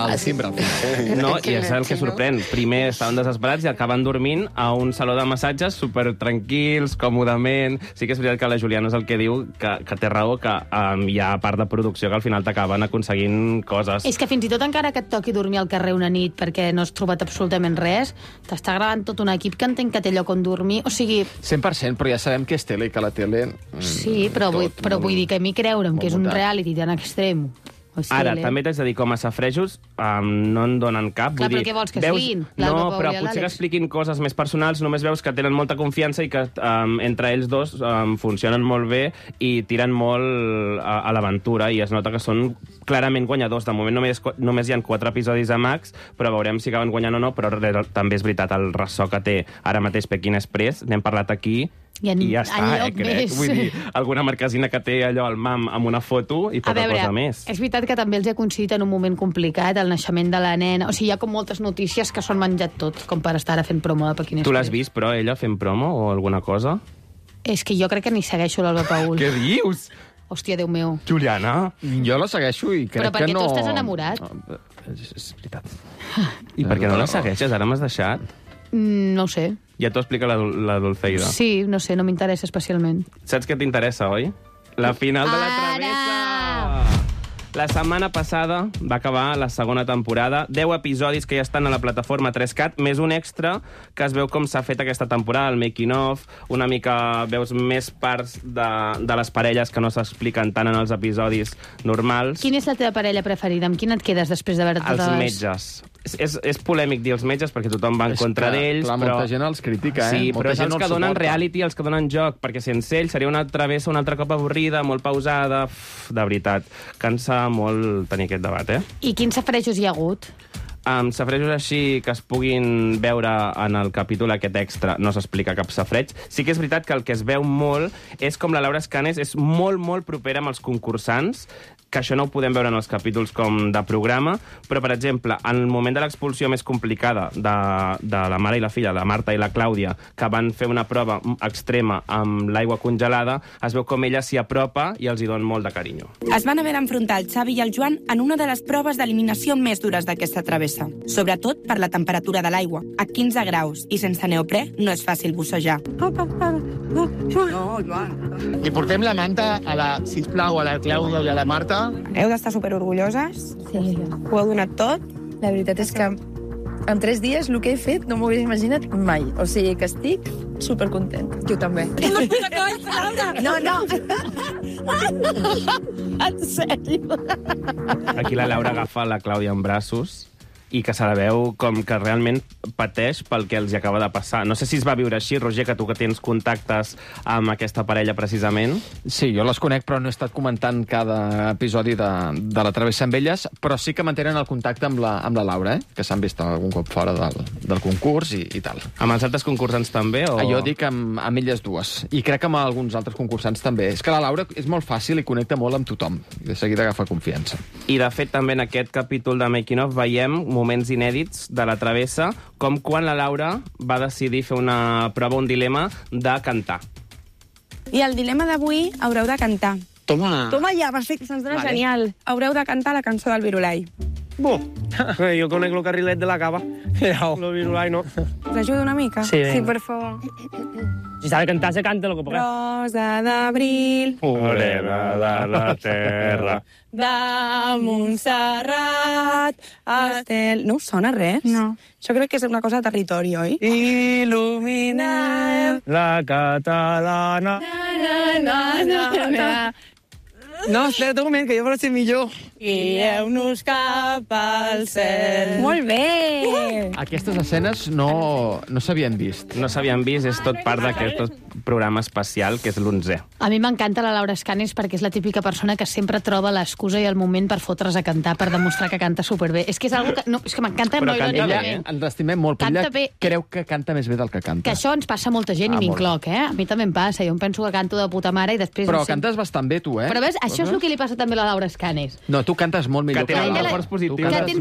Speaker 8: No, i és el que sorprèn. Primer estaven desesperats i acaben dormint a un saló de massatges supertranquils, còmodament. Sí que és veritat que la Juliana és el que diu, que té raó, que hi ha part de producció que al final t'acaben aconseguint coses.
Speaker 4: És que fins i tot encara que et toqui dormir al carrer una nit perquè no has trobat absolutament res, t'està gravant tot un equip que entenc que té lloc on dormir. O sigui...
Speaker 3: 100%, però ja sabem que és tele i que la tele...
Speaker 4: Sí, però vull dir que a mi creure'm que és un reality tan extrem.
Speaker 8: Ara, també t'haig de dir, com a safrejos, no en donen cap.
Speaker 4: Clar, però què vols que siguin?
Speaker 8: No, però potser que expliquin coses més personals, només veus que tenen molta confiança i que entre ells dos funcionen molt bé i tiren molt a l'aventura, i es nota que són clarament guanyadors. De moment només hi ha 4 episodis a Max, però veurem si acaben guanyant o no, però també és veritat el ressò que té ara mateix Peking Express, n'hem parlat aquí, i ja està, crec. Vull dir, alguna marquesina que té allò al MAM amb una foto i poca cosa més.
Speaker 4: És veritat que també els ha coincidit en un moment complicat, el naixement de la nena. O sigui, hi ha com moltes notícies que s'han menjat tot, com per estar ara fent promo de Peking Express.
Speaker 8: Tu l'has vist, però, ella fent promo o alguna cosa?
Speaker 4: És que jo crec que ni segueixo l'Alba Paul.
Speaker 8: Què dius?
Speaker 4: Hòstia, Déu meu.
Speaker 8: Juliana?
Speaker 3: Jo la segueixo i crec que no...
Speaker 4: Però perquè tu estàs enamorat.
Speaker 3: És veritat.
Speaker 8: I per què no la segueixes? Ara m'has deixat?
Speaker 4: No ho sé.
Speaker 8: Ja t'ho explica la Dulceida.
Speaker 4: Sí, no sé, no m'interessa especialment.
Speaker 8: Saps què t'interessa, oi? La final de La Travessa! La setmana passada va acabar la segona temporada, 10 episodis que ja estan a la plataforma 3Cat, més un extra que es veu com s'ha fet aquesta temporada, el making of, una mica veus més parts de les parelles que no s'expliquen tant en els episodis normals.
Speaker 4: Quina és la teva parella preferida? Amb quina et quedes després de veure totes?
Speaker 8: Els metges. és polèmic dir els metges perquè tothom va en contra d'ells,
Speaker 3: però... molta gent els critica,
Speaker 8: Sí,
Speaker 3: molta
Speaker 8: però és
Speaker 3: gent
Speaker 8: els
Speaker 3: no
Speaker 8: que
Speaker 3: els
Speaker 8: donen
Speaker 3: suporta.
Speaker 8: reality, els que donen joc, perquè sense ells seria una travessa un altre cop avorrida, molt pausada... De veritat, cansa molt tenir aquest debat,
Speaker 4: I quins safarejos hi ha hagut?
Speaker 8: Safarejos així que es puguin veure en el capítol aquest extra, no s'explica cap safareig. Sí que és veritat que el que es veu molt és com la Laura Escanes és molt, molt propera amb els concursants, que això no ho podem veure en els capítols com de programa, però, per exemple, en el moment de l'expulsió més complicada de la mare i la filla, la Marta i la Clàudia, que van fer una prova extrema amb l'aigua congelada, es veu com ella s'hi apropa i els hi dona molt de carinyo.
Speaker 14: Es van haver d'enfrontar el Xavi i el Joan en una de les proves d'eliminació més dures d'aquesta travessa, sobretot per la temperatura de l'aigua. A 15 graus i sense neoprè no és fàcil bussejar.
Speaker 15: Li portem la manta, sisplau, a la Clàudia i a la Marta.
Speaker 16: Heu d'estar superorgulloses. Sí. Ho heu donat tot. La veritat és que en 3 dies el que he fet no m'ho hagués imaginat mai. O sigui que estic supercontent. Jo també. No. En sèrio.
Speaker 8: Aquí la Laura agafa la Clàudia en braços i que se la veu com que realment pateix pel que els hi acaba de passar. No sé si es va viure així, Roger, que tu que tens contactes amb aquesta parella precisament.
Speaker 3: Sí, jo les conec, però no he estat comentant cada episodi de la travessa amb elles, però sí que mantenen el contacte amb la Laura, que s'han vist algun cop fora del concurs i tal.
Speaker 8: Amb els altres concursants també? O...
Speaker 3: Jo dic amb elles dues. I crec que amb alguns altres concursants també. És que la Laura és molt fàcil i connecta molt amb tothom. I de seguida agafa confiança.
Speaker 8: I, de fet, també en aquest capítol de Making of veiem moments inèdits de la travessa, com quan la Laura va decidir fer una prova, un dilema de cantar.
Speaker 14: I el dilema d'avui haureu de cantar.
Speaker 15: Toma.
Speaker 16: Toma ja, perfecte, se'ns dona genial.
Speaker 14: Haureu de cantar la cançó del Virulai.
Speaker 17: Jo conec el carrilet de la cava. Lo Virulai no.
Speaker 14: Us ajudo una mica?
Speaker 17: Sí,
Speaker 14: Sí, per favor.
Speaker 17: Si sabe cantar, se canta lo que pueda.
Speaker 14: Rosa d'abril,
Speaker 17: Morena de la terra.
Speaker 14: de Montserrat, Estel... No us sona res? No. Això crec que és una cosa de territori, oi? Il·luminem
Speaker 17: La catalana. No, espera't un moment, que jo per ser millor.
Speaker 14: Guieu-nos cap al cel. Molt bé!
Speaker 3: Aquestes escenes no s'havien vist.
Speaker 8: No s'havien vist, és tot part d'aquest programa especial, que és l'11è.
Speaker 4: A mi m'encanta la Laura Escanes perquè és la típica persona que sempre troba l'excusa i el moment per fotre's a cantar, per demostrar que canta superbé. És que és algo que... No, és que m'encanta
Speaker 3: Però
Speaker 4: no
Speaker 3: ella,
Speaker 4: irònicament.
Speaker 3: ens l'estimem molt, però
Speaker 4: Canta
Speaker 3: ella
Speaker 4: bé.
Speaker 3: creu que canta més bé del que canta.
Speaker 4: Que això ens passa a molta gent i
Speaker 3: molt.
Speaker 4: m'incloc, A mi també em passa. Jo em penso que canto de puta mare i després...
Speaker 3: Però
Speaker 4: em sento-
Speaker 3: cantes bastant bé, tu,
Speaker 4: Però ves, això és el que li passa també a la Laura Escanes.
Speaker 3: No, tu cantes molt millor
Speaker 8: Que té
Speaker 3: la
Speaker 8: reforç positiu.
Speaker 4: Que tens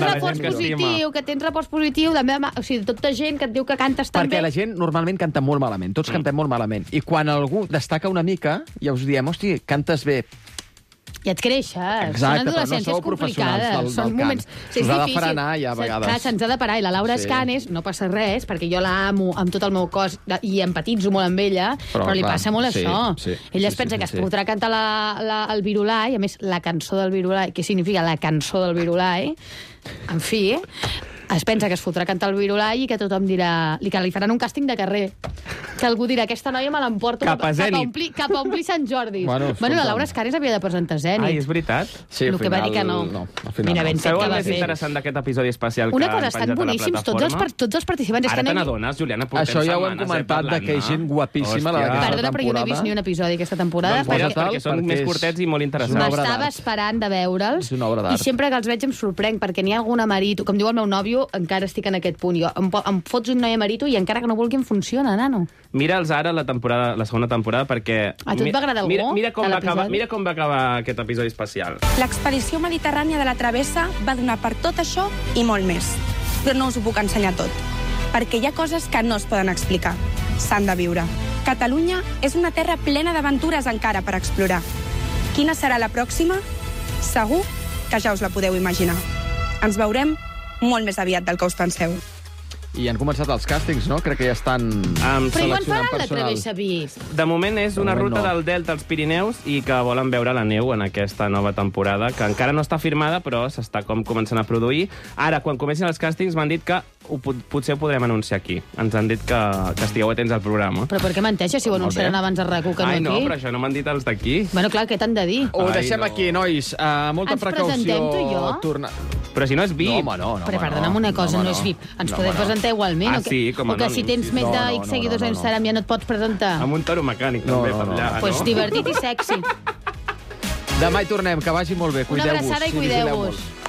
Speaker 4: reforç positiu, o sigui, tota gent que et diu que cantes tan
Speaker 3: Perquè
Speaker 4: bé.
Speaker 3: la gent normalment canta molt malament, tots cantem molt malament. I quan algú destaca una mica, ja us diem, hosti, cantes bé.
Speaker 4: I et creixes.
Speaker 3: Exacte,
Speaker 4: Són
Speaker 3: però no
Speaker 4: adolescències
Speaker 3: sou professionals
Speaker 4: complicades.
Speaker 3: del
Speaker 4: Són
Speaker 3: cant.
Speaker 4: moments...
Speaker 3: S'us ha de frenar, ja, a vegades.
Speaker 4: Clar, se'ns ha de parar. I la Laura
Speaker 3: Sí.
Speaker 4: Escanes, no passa res, perquè jo la amo amb tot el meu cos i empatitzo molt amb ella, però li
Speaker 3: clar,
Speaker 4: passa molt
Speaker 3: sí,
Speaker 4: això.
Speaker 3: sí,
Speaker 4: Ella es
Speaker 3: sí,
Speaker 4: pensa
Speaker 3: sí,
Speaker 4: que es
Speaker 3: sí.
Speaker 4: podrà cantar el Virulai, a més, la cançó del Virulai, què significa la cançó del Virulai? En fi, es pensa que es fotrà a cantar el Virulai i que tothom dirà... que li faran un càsting de carrer. Que algú dirà, aquesta noia me l'emporto
Speaker 8: Cap a Zenit.
Speaker 4: cap a omplir Sant Jordi.
Speaker 8: Bueno,
Speaker 4: la
Speaker 8: escolta'm.
Speaker 4: Laura Escanes havia de presentar Zenit.
Speaker 8: Ai, és veritat?
Speaker 3: Sí,
Speaker 4: El que va dir que no.
Speaker 3: al final
Speaker 4: Mira, ben fet
Speaker 8: Sabeu
Speaker 4: que
Speaker 8: el
Speaker 4: va
Speaker 8: més
Speaker 4: fer.
Speaker 8: interessant d'aquest episodi especial que
Speaker 4: Una
Speaker 8: han
Speaker 4: cosa,
Speaker 8: penjat
Speaker 4: estan
Speaker 8: a la
Speaker 4: boníssims
Speaker 8: plataforma?
Speaker 4: tots els participants. És
Speaker 8: Ara
Speaker 4: que
Speaker 8: te
Speaker 4: no he-
Speaker 8: n'adones, Juliana? Portem
Speaker 3: Això ja ho hem
Speaker 8: setmanes,
Speaker 3: comentat,
Speaker 8: parlant,
Speaker 3: que hi ha gent guapíssima
Speaker 8: Hòstia.
Speaker 3: d'aquesta
Speaker 4: Perdona, però jo no he vist ni un episodi aquesta temporada.
Speaker 8: Doncs posa't, perquè són més curtets i molt interessants.
Speaker 4: M'estava esperant de veure'ls
Speaker 3: És una obra
Speaker 4: i
Speaker 3: d'art.
Speaker 4: sempre que els veig em sorprenc perquè n'hi ha algun amarit, com diu el meu nòvio, encara estic en aquest punt. Jo em fots un noi amarit i encara que no vulgui em funciona, nano.
Speaker 8: Mira'ls ara la segona temporada, perquè...
Speaker 4: A tu et va agradar algú
Speaker 8: Mira com
Speaker 4: de
Speaker 8: va acabar,
Speaker 4: l'episodi?
Speaker 8: mira com va acabar aquest episodi especial.
Speaker 14: L'expedició mediterrània de la Travessa va donar per tot això i molt més. Però no us ho puc ensenyar tot, perquè hi ha coses que no es poden explicar. S'han de viure. Catalunya és una terra plena d'aventures encara per explorar. Quina serà la pròxima? Segur que ja us la podeu imaginar. Ens veurem molt més aviat del que us penseu.
Speaker 3: I han començat els càstings, no? Crec que ja estan
Speaker 4: Però i quan
Speaker 3: seleccionant
Speaker 4: faran la
Speaker 3: personal.
Speaker 4: Travessa Vis?
Speaker 8: De moment és una
Speaker 3: De moment
Speaker 8: ruta
Speaker 3: no.
Speaker 8: del Delta als Pirineus i que volen veure la neu en aquesta nova temporada, que encara no està firmada, però s'està com començant a produir. Ara, quan comencin els càstings, m'han dit que potser ho podrem anunciar aquí. Ens han dit que estigueu atents al programa.
Speaker 4: Però per què menteixes si ho
Speaker 3: Molt
Speaker 4: anunciaran
Speaker 3: bé.
Speaker 4: abans de RAC1 que no
Speaker 8: Ai,
Speaker 4: aquí?
Speaker 8: no, però això no m'han dit els d'aquí.
Speaker 4: Bueno, clar, què t'han de dir?
Speaker 3: Ho deixem aquí, nois. Molta
Speaker 4: Ens presentem
Speaker 3: precaució.
Speaker 4: tu i jo?
Speaker 3: Tornar...
Speaker 8: Però si no és VIP...
Speaker 3: No, home, no.
Speaker 4: Però perdona'm una cosa, no és VIP. Ens podem presentar igualment?
Speaker 8: Ah, sí, com a
Speaker 4: o que si tens més de X seguidors a Instagram ja no et pots presentar?
Speaker 8: Amb un toro mecànic, també, per allà, no?
Speaker 4: Doncs divertit i sexy.
Speaker 3: Demà hi tornem, que vagi molt bé.
Speaker 4: Una abraçada i cuideu-vos.